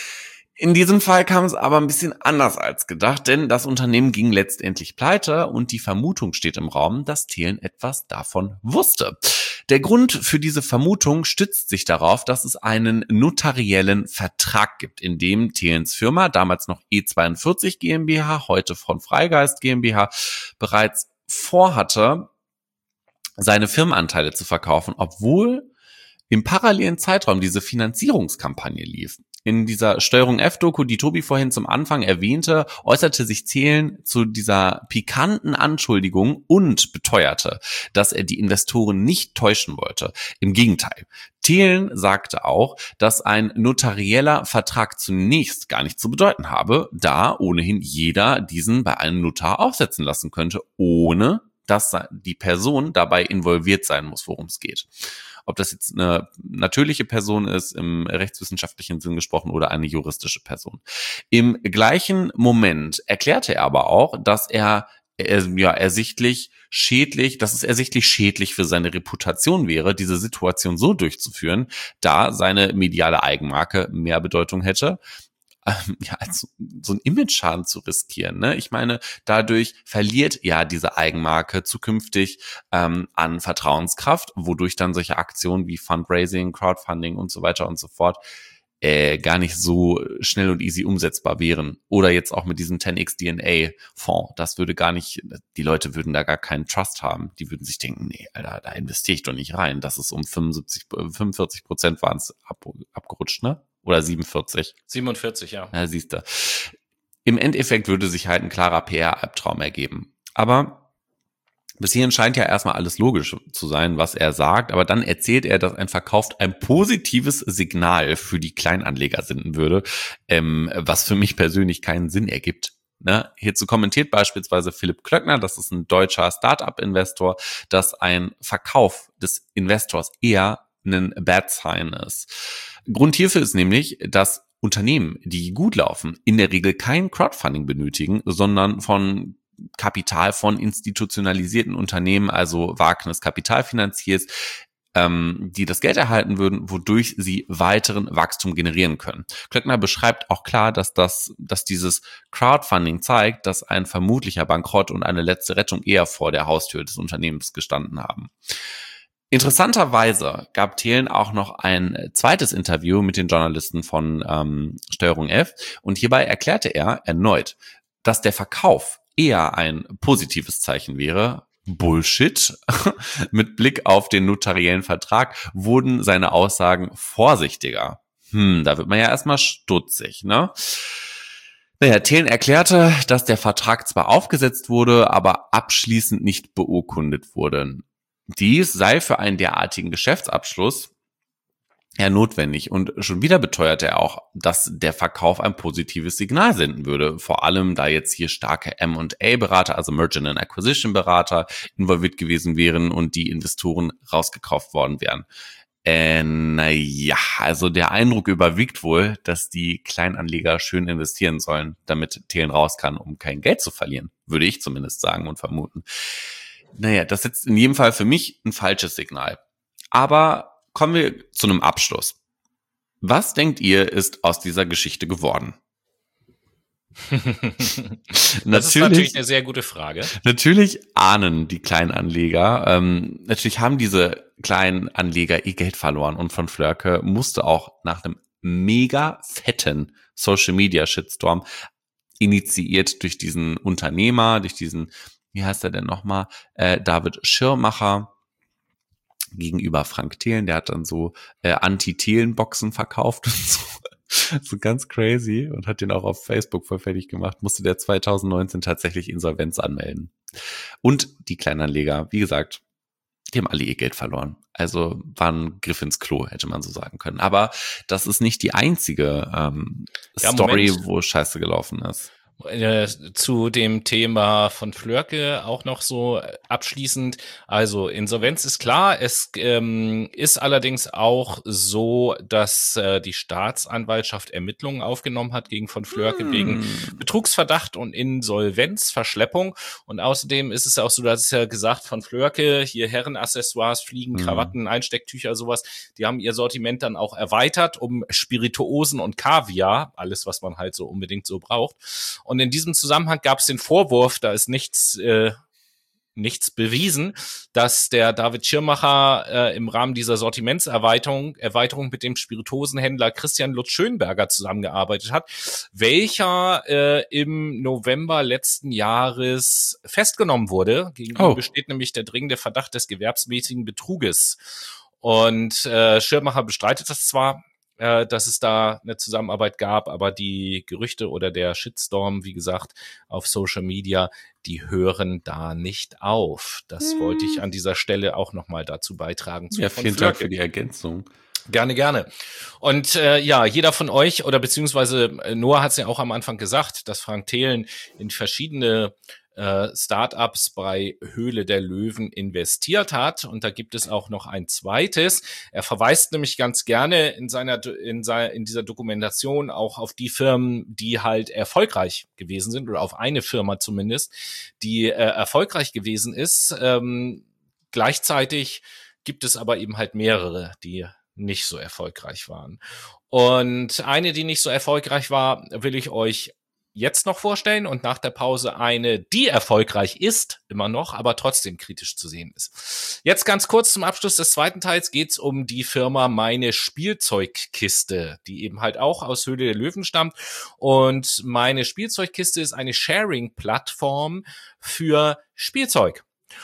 In diesem Fall kam es aber ein bisschen anders als gedacht, denn das Unternehmen ging letztendlich pleite und die Vermutung steht im Raum, dass Thelen etwas davon wusste. Der Grund für diese Vermutung stützt sich darauf, dass es einen notariellen Vertrag gibt, in dem Thelens Firma, damals noch E zweiundvierzig GmbH, heute von Freigeist GmbH, bereits vorhatte, seine Firmenanteile zu verkaufen, obwohl im parallelen Zeitraum diese Finanzierungskampagne lief. In dieser Steuerung F-Doku, die Tobi vorhin zum Anfang erwähnte, äußerte sich Thelen zu dieser pikanten Anschuldigung und beteuerte, dass er die Investoren nicht täuschen wollte. Im Gegenteil. Thelen sagte auch, dass ein notarieller Vertrag zunächst gar nichts zu bedeuten habe, da ohnehin jeder diesen bei einem Notar aufsetzen lassen könnte, ohne dass die Person dabei involviert sein muss, worum es geht. Ob das jetzt eine natürliche Person ist, im rechtswissenschaftlichen Sinn gesprochen, oder eine juristische Person. Im gleichen Moment erklärte er aber auch, dass er, er ja ersichtlich schädlich, dass es ersichtlich schädlich für seine Reputation wäre, diese Situation so durchzuführen, da seine mediale Eigenmarke mehr Bedeutung hätte. Ja, als so ein Image-Schaden zu riskieren. Ne? Ich meine, dadurch verliert ja diese Eigenmarke zukünftig ähm, an Vertrauenskraft, wodurch dann solche Aktionen wie Fundraising, Crowdfunding und so weiter und so fort äh, gar nicht so schnell und easy umsetzbar wären. Oder jetzt auch mit diesem zehn x D N A-Fonds. Das würde gar nicht, die Leute würden da gar keinen Trust haben. Die würden sich denken, nee, Alter, da investiere ich doch nicht rein. Das ist um fünfundsiebzig, fünfundvierzig Prozent waren es ab, abgerutscht, ne? Oder siebenundvierzig? siebenundvierzig, ja. Ja, siehst du. Im Endeffekt würde sich halt ein klarer P R-Albtraum ergeben. Aber bis hierhin scheint ja erstmal alles logisch zu sein, was er sagt. Aber dann erzählt er, dass ein Verkauf ein positives Signal für die Kleinanleger senden würde, ähm, was für mich persönlich keinen Sinn ergibt. Ne? Hierzu kommentiert beispielsweise Philipp Klöckner, das ist ein deutscher Start-up-Investor, dass ein Verkauf des Investors eher ein Bad Sign ist. Grund hierfür ist nämlich, dass Unternehmen, die gut laufen, in der Regel kein Crowdfunding benötigen, sondern von Kapital von institutionalisierten Unternehmen, also Wagnis Kapitalfinanziers, ähm, die das Geld erhalten würden, wodurch sie weiteren Wachstum generieren können. Klöckner beschreibt auch klar, dass das, dass dieses Crowdfunding zeigt, dass ein vermutlicher Bankrott und eine letzte Rettung eher vor der Haustür des Unternehmens gestanden haben. Interessanterweise gab Thelen auch noch ein zweites Interview mit den Journalisten von ähm, Steuerung F und hierbei erklärte er erneut, dass der Verkauf eher ein positives Zeichen wäre. Bullshit. Mit Blick auf den notariellen Vertrag wurden seine Aussagen vorsichtiger. Hm, da wird man ja erstmal stutzig, ne? Naja, Thelen erklärte, dass der Vertrag zwar aufgesetzt wurde, aber abschließend nicht beurkundet wurde. Dies sei für einen derartigen Geschäftsabschluss ja notwendig und schon wieder beteuerte er auch, dass der Verkauf ein positives Signal senden würde, vor allem da jetzt hier starke M und A-Berater, also Merger and Acquisition-Berater involviert gewesen wären und die Investoren rausgekauft worden wären. Äh, naja, also der Eindruck überwiegt wohl, dass die Kleinanleger schön investieren sollen, damit Thelen raus kann, um kein Geld zu verlieren, würde ich zumindest sagen und vermuten. Naja, das ist in jedem Fall für mich ein falsches Signal. Aber kommen wir zu einem Abschluss. Was denkt ihr, ist aus dieser Geschichte geworden? das natürlich, ist natürlich eine sehr gute Frage. Natürlich ahnen die Kleinanleger, ähm, natürlich haben diese Kleinanleger ihr Geld verloren und von Flörke musste auch nach einem mega fetten Social-Media-Shitstorm initiiert durch diesen Unternehmer, durch diesen, wie heißt er denn nochmal, äh, David Schirmacher, gegenüber Frank Thelen, der hat dann so äh, Anti-Thelen-Boxen verkauft und so. So ganz crazy und hat den auch auf Facebook voll fertig gemacht, musste der zwanzig neunzehn tatsächlich Insolvenz anmelden. Und die Kleinanleger, wie gesagt, die haben alle ihr Geld verloren. Also war ein Griff ins Klo, hätte man so sagen können. Aber das ist nicht die einzige ähm, ja, Story, Moment. Wo Scheiße gelaufen ist. Zu dem Thema von Flörke auch noch so abschließend. Also Insolvenz ist klar. Es ähm, ist allerdings auch so, dass äh, die Staatsanwaltschaft Ermittlungen aufgenommen hat gegen von Flörke hm. wegen Betrugsverdacht und Insolvenzverschleppung. Und außerdem ist es auch so, dass es ja gesagt von Flörke, hier Herrenaccessoires, Fliegen, hm. Krawatten, Einstecktücher, sowas, die haben ihr Sortiment dann auch erweitert um Spirituosen und Kaviar, alles, was man halt so unbedingt so braucht. Und in diesem Zusammenhang gab es den Vorwurf, da ist nichts äh, nichts bewiesen, dass der David Schirmacher äh, im Rahmen dieser Sortimentserweiterung Erweiterung mit dem Spirituosenhändler Christian Lutz Schönberger zusammengearbeitet hat, welcher äh, im November letzten Jahres festgenommen wurde. Gegen ihn oh. besteht nämlich der dringende Verdacht des gewerbsmäßigen Betruges. Und äh, Schirmacher bestreitet das zwar, dass es da eine Zusammenarbeit gab, aber die Gerüchte oder der Shitstorm, wie gesagt, auf Social Media, die hören da nicht auf. Das hm. wollte ich an dieser Stelle auch nochmal dazu beitragen. Zu ja, vielen Dank für die Ergänzung. Gerne, gerne. Und äh, ja, jeder von euch oder beziehungsweise Noah hat es ja auch am Anfang gesagt, dass Frank Thelen in verschiedene äh, Startups bei Höhle der Löwen investiert hat. Und da gibt es auch noch ein zweites. Er verweist nämlich ganz gerne in seiner in seiner in dieser Dokumentation auch auf die Firmen, die halt erfolgreich gewesen sind oder auf eine Firma zumindest, die äh, erfolgreich gewesen ist. Ähm, gleichzeitig gibt es aber eben halt mehrere, die nicht so erfolgreich waren. Und eine, die nicht so erfolgreich war, will ich euch jetzt noch vorstellen und nach der Pause eine, die erfolgreich ist, immer noch, aber trotzdem kritisch zu sehen ist. Jetzt ganz kurz zum Abschluss des zweiten Teils geht's um die Firma Meine Spielzeugkiste, die eben halt auch aus Höhle der Löwen stammt. Und Meine Spielzeugkiste ist eine Sharing-Plattform für Spielzeug.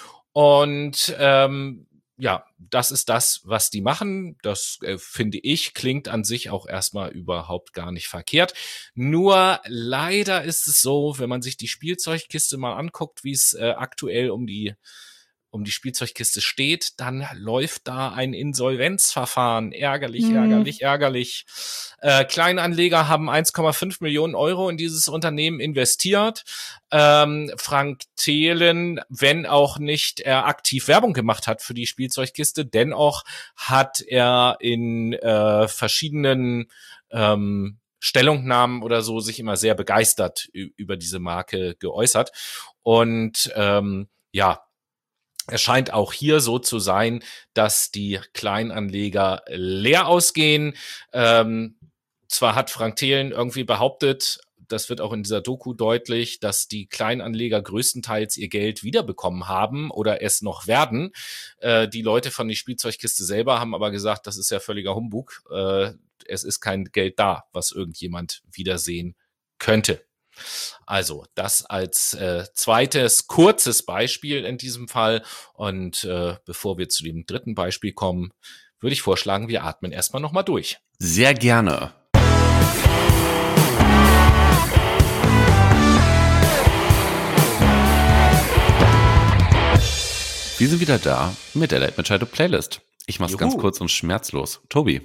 Und ähm, ja, das ist das, was die machen. Das äh, finde ich, klingt an sich auch erstmal überhaupt gar nicht verkehrt. Nur leider ist es so, wenn man sich die Spielzeugkiste mal anguckt, wie es äh, aktuell um die um die Spielzeugkiste steht, dann läuft da ein Insolvenzverfahren. Ärgerlich, mhm. ärgerlich, ärgerlich. Äh, Kleinanleger haben eins Komma fünf Millionen Euro in dieses Unternehmen investiert. Ähm, Frank Thelen, wenn auch nicht er aktiv Werbung gemacht hat für die Spielzeugkiste, dennoch hat er in äh, verschiedenen ähm, Stellungnahmen oder so sich immer sehr begeistert ü- über diese Marke geäußert. Und ähm, ja, Es scheint auch hier so zu sein, dass die Kleinanleger leer ausgehen. Ähm, zwar hat Frank Thelen irgendwie behauptet, das wird auch in dieser Doku deutlich, dass die Kleinanleger größtenteils ihr Geld wiederbekommen haben oder es noch werden. Äh, die Leute von der Spielzeugkiste selber haben aber gesagt, das ist ja völliger Humbug. Äh, es ist kein Geld da, was irgendjemand wiedersehen könnte. Also das als äh, zweites kurzes Beispiel in diesem Fall. Und äh, bevor wir zu dem dritten Beispiel kommen, würde ich vorschlagen, wir atmen erstmal nochmal durch. Sehr gerne. Wir sind wieder da mit der Late Machado Playlist. Ich mach's Juhu. Ganz kurz und schmerzlos. Tobi.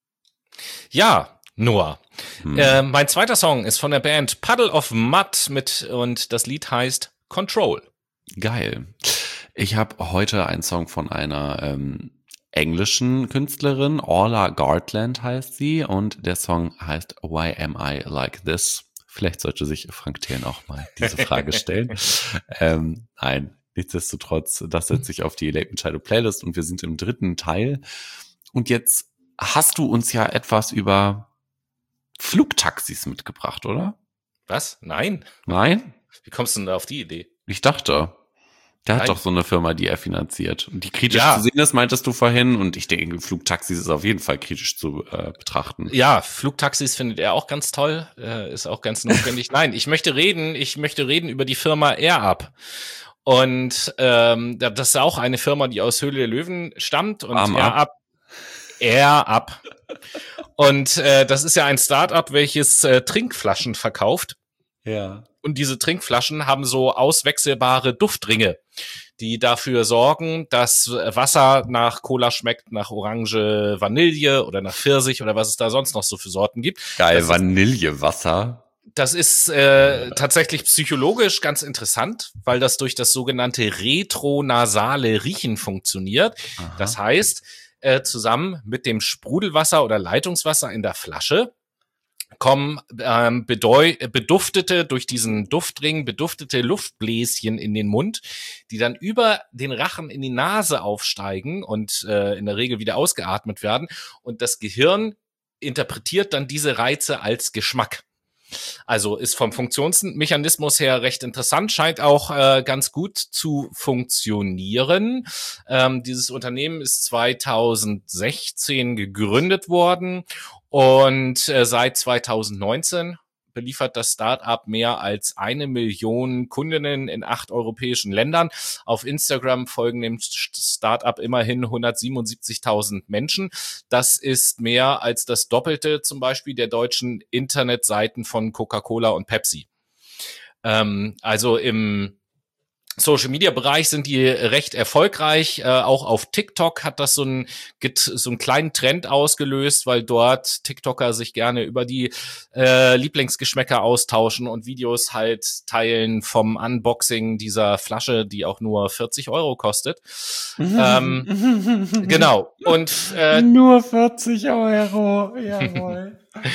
Ja, Noah. Hm. Äh, mein zweiter Song ist von der Band Puddle of Mudd mit und das Lied heißt Control. Geil. Ich habe heute einen Song von einer ähm, englischen Künstlerin, Orla Gartland heißt sie, und der Song heißt Why Am I Like This? Vielleicht sollte sich Frank Thelen auch mal diese Frage stellen. ähm, nein, nichtsdestotrotz, das setzt sich auf die Late Machado Playlist und wir sind im dritten Teil. Und jetzt hast du uns ja etwas über Flugtaxis mitgebracht, oder? Was? Nein? Nein? Wie kommst du denn da auf die Idee? Ich dachte, der Nein. hat doch so eine Firma, die er finanziert. Und die kritisch ja. zu sehen ist, meintest du vorhin. Und ich denke, Flugtaxis ist auf jeden Fall kritisch zu äh, betrachten. Ja, Flugtaxis findet er auch ganz toll. Äh, ist auch ganz notwendig. Nein, ich möchte reden, ich möchte reden über die Firma AirUp. Und ähm, das ist auch eine Firma, die aus Höhle der Löwen stammt. Und AirUp AirUp. Und äh, das ist ja ein Startup, welches äh, Trinkflaschen verkauft. Ja. Und diese Trinkflaschen haben so auswechselbare Duftringe, die dafür sorgen, dass Wasser nach Cola schmeckt, nach Orange, Vanille oder nach Pfirsich oder was es da sonst noch so für Sorten gibt. Geil, Vanillewasser. Das ist äh, ja. tatsächlich psychologisch ganz interessant, weil das durch das sogenannte retronasale Riechen funktioniert. Aha. Das heißt, äh, zusammen mit dem Sprudelwasser oder Leitungswasser in der Flasche kommen ähm, bedeu- beduftete, durch diesen Duftring, beduftete Luftbläschen in den Mund, die dann über den Rachen in die Nase aufsteigen und äh, in der Regel wieder ausgeatmet werden. Und das Gehirn interpretiert dann diese Reize als Geschmack. Also ist vom Funktionsmechanismus her recht interessant, scheint auch äh, ganz gut zu funktionieren. Ähm, dieses Unternehmen ist zweitausendsechzehn gegründet worden und äh, seit zweitausendneunzehn beliefert das Startup mehr als eine Million Kundinnen in acht europäischen Ländern. Auf Instagram folgen dem Startup immerhin hundertsiebenundsiebzigtausend Menschen. Das ist mehr als das Doppelte zum Beispiel der deutschen Internetseiten von Coca-Cola und Pepsi. Ähm, also im Social-Media-Bereich sind die recht erfolgreich. Äh, auch auf TikTok hat das so einen, so einen kleinen Trend ausgelöst, weil dort TikToker sich gerne über die äh, Lieblingsgeschmäcker austauschen und Videos halt teilen vom Unboxing dieser Flasche, die auch nur vierzig Euro kostet. ähm, genau. Und äh, nur vierzig Euro, jawohl.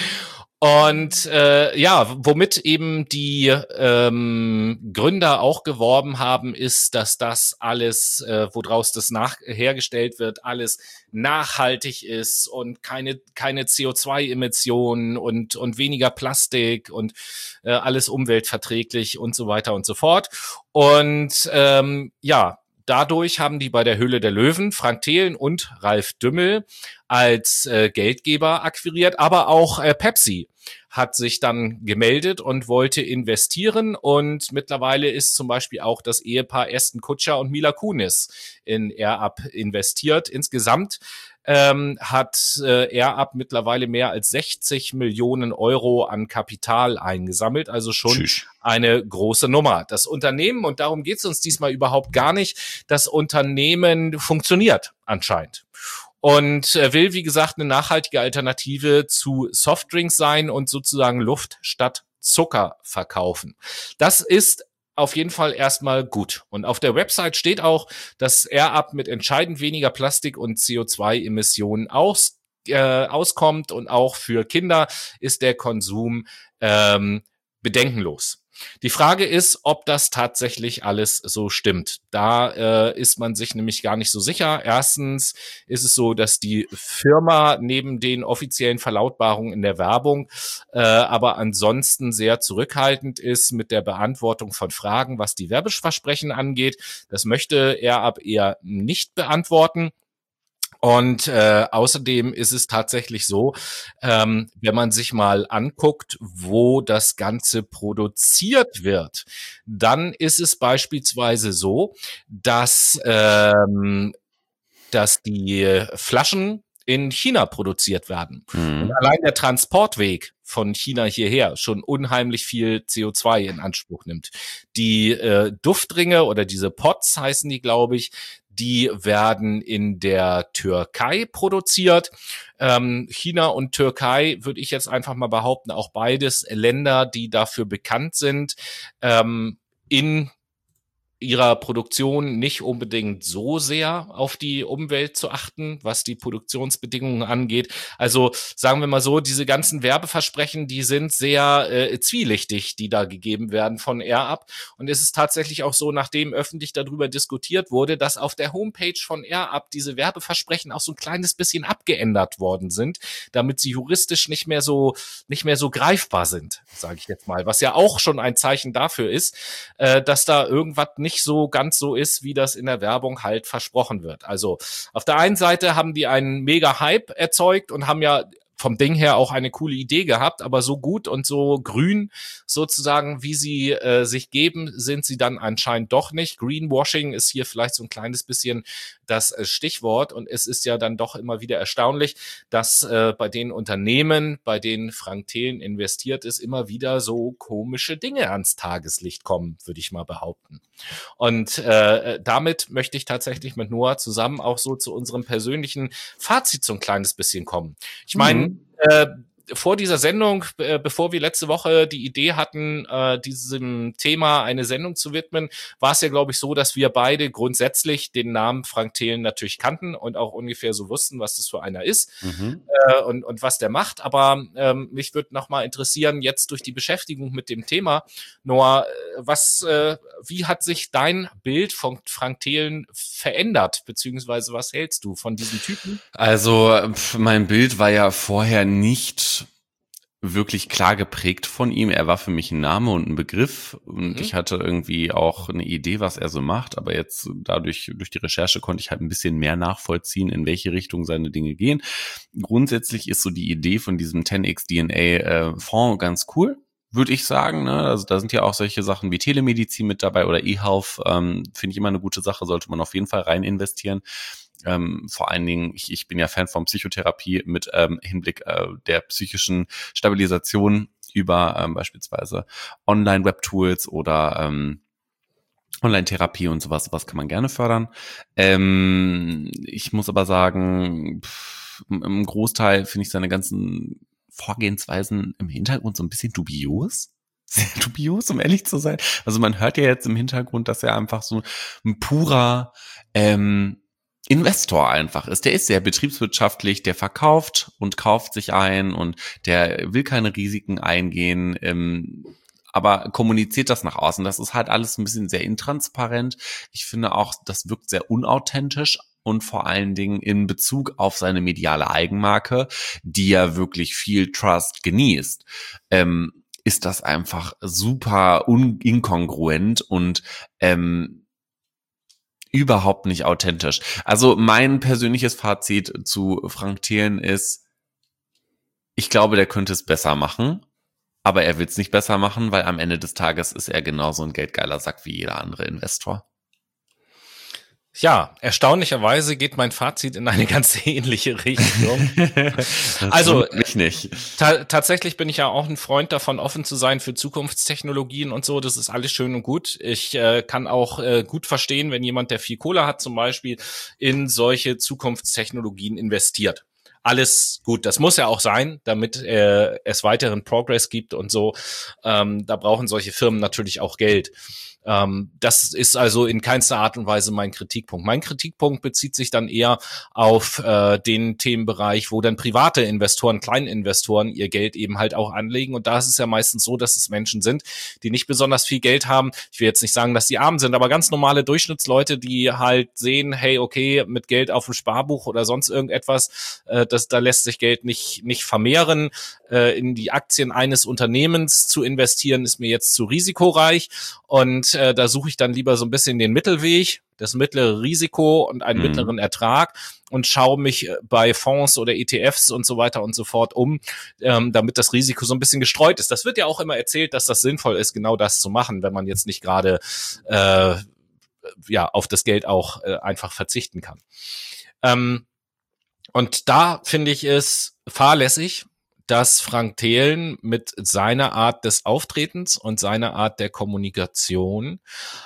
Und äh, ja, womit eben die ähm, Gründer auch geworben haben, ist, dass das alles, äh, woraus das nach hergestellt wird, alles nachhaltig ist und keine keine C O zwei Emissionen und und weniger Plastik und äh, alles umweltverträglich und so weiter und so fort. Und ähm, ja, dadurch haben die bei der Höhle der Löwen Frank Thelen und Ralf Dümmel als äh, Geldgeber akquiriert, aber auch äh, Pepsi hat sich dann gemeldet und wollte investieren und mittlerweile ist zum Beispiel auch das Ehepaar Aston Kutcher und Mila Kunis in AirUp investiert. Insgesamt ähm, hat äh, AirUp mittlerweile mehr als sechzig Millionen Euro an Kapital eingesammelt, also schon Tschüss. Eine große Nummer. Das Unternehmen, und darum geht es uns diesmal überhaupt gar nicht, das Unternehmen funktioniert anscheinend. Und will, wie gesagt, eine nachhaltige Alternative zu Softdrinks sein und sozusagen Luft statt Zucker verkaufen. Das ist auf jeden Fall erstmal gut. Und auf der Website steht auch, dass AirUp mit entscheidend weniger Plastik und C O zwei Emissionen aus, äh, auskommt und auch für Kinder ist der Konsum ähm, bedenkenlos. Die Frage ist, ob das tatsächlich alles so stimmt. Da äh, ist man sich nämlich gar nicht so sicher. Erstens ist es so, dass die Firma neben den offiziellen Verlautbarungen in der Werbung äh, aber ansonsten sehr zurückhaltend ist mit der Beantwortung von Fragen, was die Werbeversprechen angeht. Das möchte AirUp eher nicht beantworten. Und äh, außerdem ist es tatsächlich so, ähm, wenn man sich mal anguckt, wo das Ganze produziert wird, dann ist es beispielsweise so, dass, ähm, dass die Flaschen in China produziert werden. Mhm. Und allein der Transportweg von China hierher schon unheimlich viel C O zwei in Anspruch nimmt. Die äh, Duftringe oder diese Pots heißen die, glaube ich, die werden in der Türkei produziert. Ähm, China und Türkei, würde ich jetzt einfach mal behaupten, auch beides Länder, die dafür bekannt sind, ähm, in ihrer Produktion nicht unbedingt so sehr auf die Umwelt zu achten, was die Produktionsbedingungen angeht. Also sagen wir mal so, diese ganzen Werbeversprechen, die sind sehr äh, zwielichtig, die da gegeben werden von AirUp. Und es ist tatsächlich auch so, nachdem öffentlich darüber diskutiert wurde, dass auf der Homepage von AirUp diese Werbeversprechen auch so ein kleines bisschen abgeändert worden sind, damit sie juristisch nicht mehr so nicht mehr so greifbar sind, sage ich jetzt mal. Was ja auch schon ein Zeichen dafür ist, äh, dass da irgendwas nicht so ganz so ist, wie das in der Werbung halt versprochen wird. Also auf der einen Seite haben die einen mega Hype erzeugt und haben ja vom Ding her auch eine coole Idee gehabt, aber so gut und so grün sozusagen, wie sie äh, sich geben, sind sie dann anscheinend doch nicht. Greenwashing ist hier vielleicht so ein kleines bisschen das äh, Stichwort und es ist ja dann doch immer wieder erstaunlich, dass äh, bei den Unternehmen, bei denen Frank Thelen investiert ist, immer wieder so komische Dinge ans Tageslicht kommen, würde ich mal behaupten. Und äh, damit möchte ich tatsächlich mit Noah zusammen auch so zu unserem persönlichen Fazit so ein kleines bisschen kommen. Ich meine, Mhm. äh, vor dieser Sendung, äh, bevor wir letzte Woche die Idee hatten, äh, diesem Thema eine Sendung zu widmen, war es ja, glaube ich, so, dass wir beide grundsätzlich den Namen Frank Thelen natürlich kannten und auch ungefähr so wussten, was das für einer ist Mhm. äh, und, und was der macht. Aber ähm, mich würde noch mal interessieren, jetzt durch die Beschäftigung mit dem Thema, Noah, was, äh, wie hat sich dein Bild von Frank Thelen verändert, beziehungsweise was hältst du von diesem Typen? Also pf, mein Bild war ja vorher nicht wirklich klar geprägt von ihm. Er war für mich ein Name und ein Begriff und Mhm. ich hatte irgendwie auch eine Idee, was er so macht, aber jetzt dadurch, durch die Recherche konnte ich halt ein bisschen mehr nachvollziehen, in welche Richtung seine Dinge gehen. Grundsätzlich ist so die Idee von diesem zehn x D N A-Fonds ganz cool, würde ich sagen. Ne? Also da sind ja auch solche Sachen wie Telemedizin mit dabei oder eHealth, ähm, finde ich immer eine gute Sache, sollte man auf jeden Fall rein investieren. Ähm, vor allen Dingen, ich, ich bin ja Fan von Psychotherapie mit ähm, Hinblick äh, der psychischen Stabilisation über ähm, beispielsweise Online-Web-Tools oder ähm, Online-Therapie und sowas, sowas kann man gerne fördern. Ähm, ich muss aber sagen, pff, im Großteil finde ich seine ganzen Vorgehensweisen im Hintergrund so ein bisschen dubios. Sehr dubios, um ehrlich zu sein. Also man hört ja jetzt im Hintergrund, dass er einfach so ein purer ähm, Investor einfach ist. Der ist sehr betriebswirtschaftlich, der verkauft und kauft sich ein und der will keine Risiken eingehen, ähm, aber kommuniziert das nach außen. Das ist halt alles ein bisschen sehr intransparent. Ich finde auch, das wirkt sehr unauthentisch und vor allen Dingen in Bezug auf seine mediale Eigenmarke, die ja wirklich viel Trust genießt, ähm, ist das einfach super un- inkongruent und ähm, überhaupt nicht authentisch. Also mein persönliches Fazit zu Frank Thelen ist, ich glaube, der könnte es besser machen, aber er will es nicht besser machen, weil am Ende des Tages ist er genauso ein geldgeiler Sack wie jeder andere Investor. Ja, erstaunlicherweise geht mein Fazit in eine ganz ähnliche Richtung. Also mich nicht. Ta- tatsächlich bin ich ja auch ein Freund davon, offen zu sein für Zukunftstechnologien und so. Das ist alles schön und gut. Ich äh, kann auch äh, gut verstehen, wenn jemand, der viel Kohle hat, zum Beispiel in solche Zukunftstechnologien investiert. alles gut. Das muss ja auch sein, damit äh, es weiteren Progress gibt und so. Ähm, da brauchen solche Firmen natürlich auch Geld. Ähm, das ist also in keinster Art und Weise mein Kritikpunkt. Mein Kritikpunkt bezieht sich dann eher auf äh, den Themenbereich, wo dann private Investoren, Kleininvestoren ihr Geld eben halt auch anlegen. Und da ist es ja meistens so, dass es Menschen sind, die nicht besonders viel Geld haben. Ich will jetzt nicht sagen, dass die arm sind, aber ganz normale Durchschnittsleute, die halt sehen, hey, okay, mit Geld auf dem Sparbuch oder sonst irgendetwas, äh, das, da lässt sich Geld nicht, nicht vermehren. Äh, in die Aktien eines Unternehmens zu investieren, ist mir jetzt zu risikoreich. Und äh, da suche ich dann lieber so ein bisschen den Mittelweg, das mittlere Risiko und einen mhm. mittleren Ertrag und schaue mich bei Fonds oder E T Fs und so weiter und so fort um, ähm, damit das Risiko so ein bisschen gestreut ist. Das wird ja auch immer erzählt, dass das sinnvoll ist, genau das zu machen, wenn man jetzt nicht gerade äh, ja auf das Geld auch äh, einfach verzichten kann. Ähm, und da finde ich es fahrlässig, dass Frank Thelen mit seiner Art des Auftretens und seiner Art der Kommunikation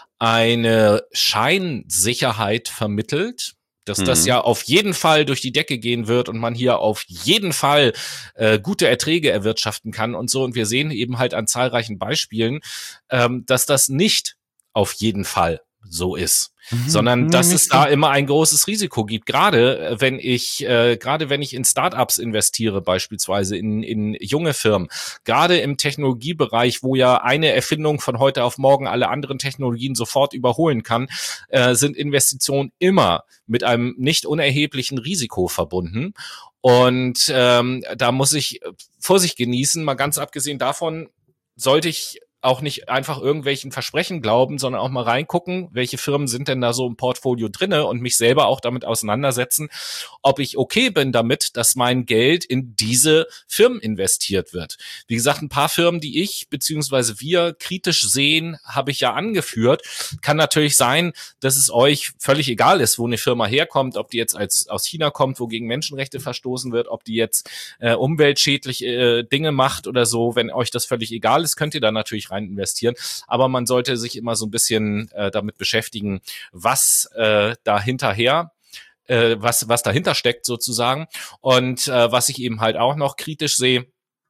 eine Scheinsicherheit vermittelt, dass mhm. das ja auf jeden Fall durch die Decke gehen wird und man hier auf jeden Fall äh, gute Erträge erwirtschaften kann und so. Und wir sehen eben halt an zahlreichen Beispielen, ähm, dass das nicht auf jeden Fall so ist, mhm. sondern dass es da immer ein großes Risiko gibt. Gerade wenn ich, äh, gerade wenn ich in Startups investiere, beispielsweise in, in junge Firmen, gerade im Technologiebereich, wo ja eine Erfindung von heute auf morgen alle anderen Technologien sofort überholen kann, äh, sind Investitionen immer mit einem nicht unerheblichen Risiko verbunden. Und ähm, da muss ich Vorsicht genießen. Mal ganz abgesehen davon sollte ich auch nicht einfach irgendwelchen Versprechen glauben, sondern auch mal reingucken, welche Firmen sind denn da so im Portfolio drinne und mich selber auch damit auseinandersetzen, ob ich okay bin damit, dass mein Geld in diese Firmen investiert wird. Wie gesagt, ein paar Firmen, die ich beziehungsweise wir kritisch sehen, habe ich ja angeführt. Kann natürlich sein, dass es euch völlig egal ist, wo eine Firma herkommt, ob die jetzt als aus China kommt, wo gegen Menschenrechte verstoßen wird, ob die jetzt äh, umweltschädliche äh, Dinge macht oder so. Wenn euch das völlig egal ist, könnt ihr da natürlich rein investieren, aber man sollte sich immer so ein bisschen äh, damit beschäftigen, was äh, da hinterher, äh, was was dahinter steckt sozusagen. Und äh, was ich eben halt auch noch kritisch sehe,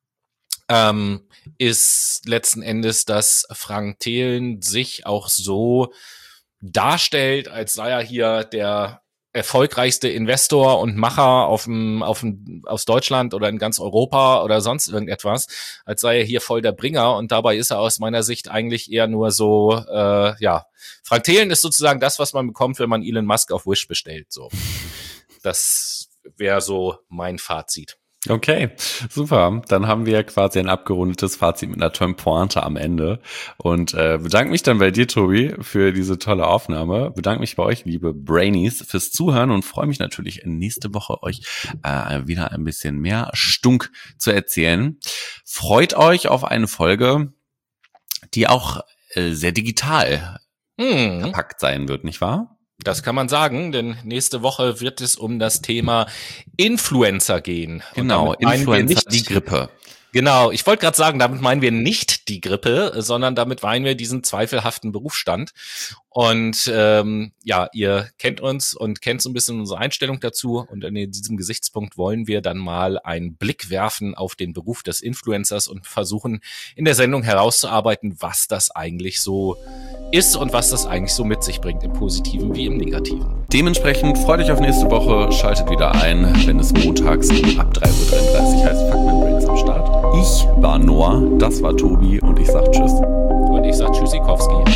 ähm, ist letzten Endes, dass Frank Thelen sich auch so darstellt, als sei er hier der erfolgreichste Investor und Macher auf dem, auf dem, aus Deutschland oder in ganz Europa oder sonst irgendetwas, als sei er hier voll der Bringer, und dabei ist er aus meiner Sicht eigentlich eher nur so, äh, ja, Frank Thelen ist sozusagen das, was man bekommt, wenn man Elon Musk auf Wish bestellt, so. Das wäre so mein Fazit. Okay, super. Dann haben wir quasi ein abgerundetes Fazit mit einer tollen Pointe am Ende. Und äh, bedanke mich dann bei dir, Tobi, für diese tolle Aufnahme. Bedanke mich bei euch, liebe Brainies, fürs Zuhören und freue mich natürlich nächste Woche euch äh, wieder ein bisschen mehr Stunk zu erzählen. Freut euch auf eine Folge, die auch äh, sehr digital hm. verpackt sein wird, nicht wahr? Das kann man sagen, denn nächste Woche wird es um das Thema Influencer gehen. Genau, Influencer, die Grippe. Genau, ich wollte gerade sagen, damit meinen wir nicht die Grippe, sondern damit meinen wir diesen zweifelhaften Berufsstand. Und ähm, ja, ihr kennt uns und kennt so ein bisschen unsere Einstellung dazu. Und in diesem Gesichtspunkt wollen wir dann mal einen Blick werfen auf den Beruf des Influencers und versuchen in der Sendung herauszuarbeiten, was das eigentlich so ist und was das eigentlich so mit sich bringt, im Positiven wie im Negativen. Dementsprechend freut euch auf nächste Woche, schaltet wieder ein, wenn es montags ab drei Uhr dreiunddreißig heißt, Fuck My Brain ist am Start. Ich war Noah, das war Tobi und ich sag Tschüss. Und ich sag Tschüssikowski.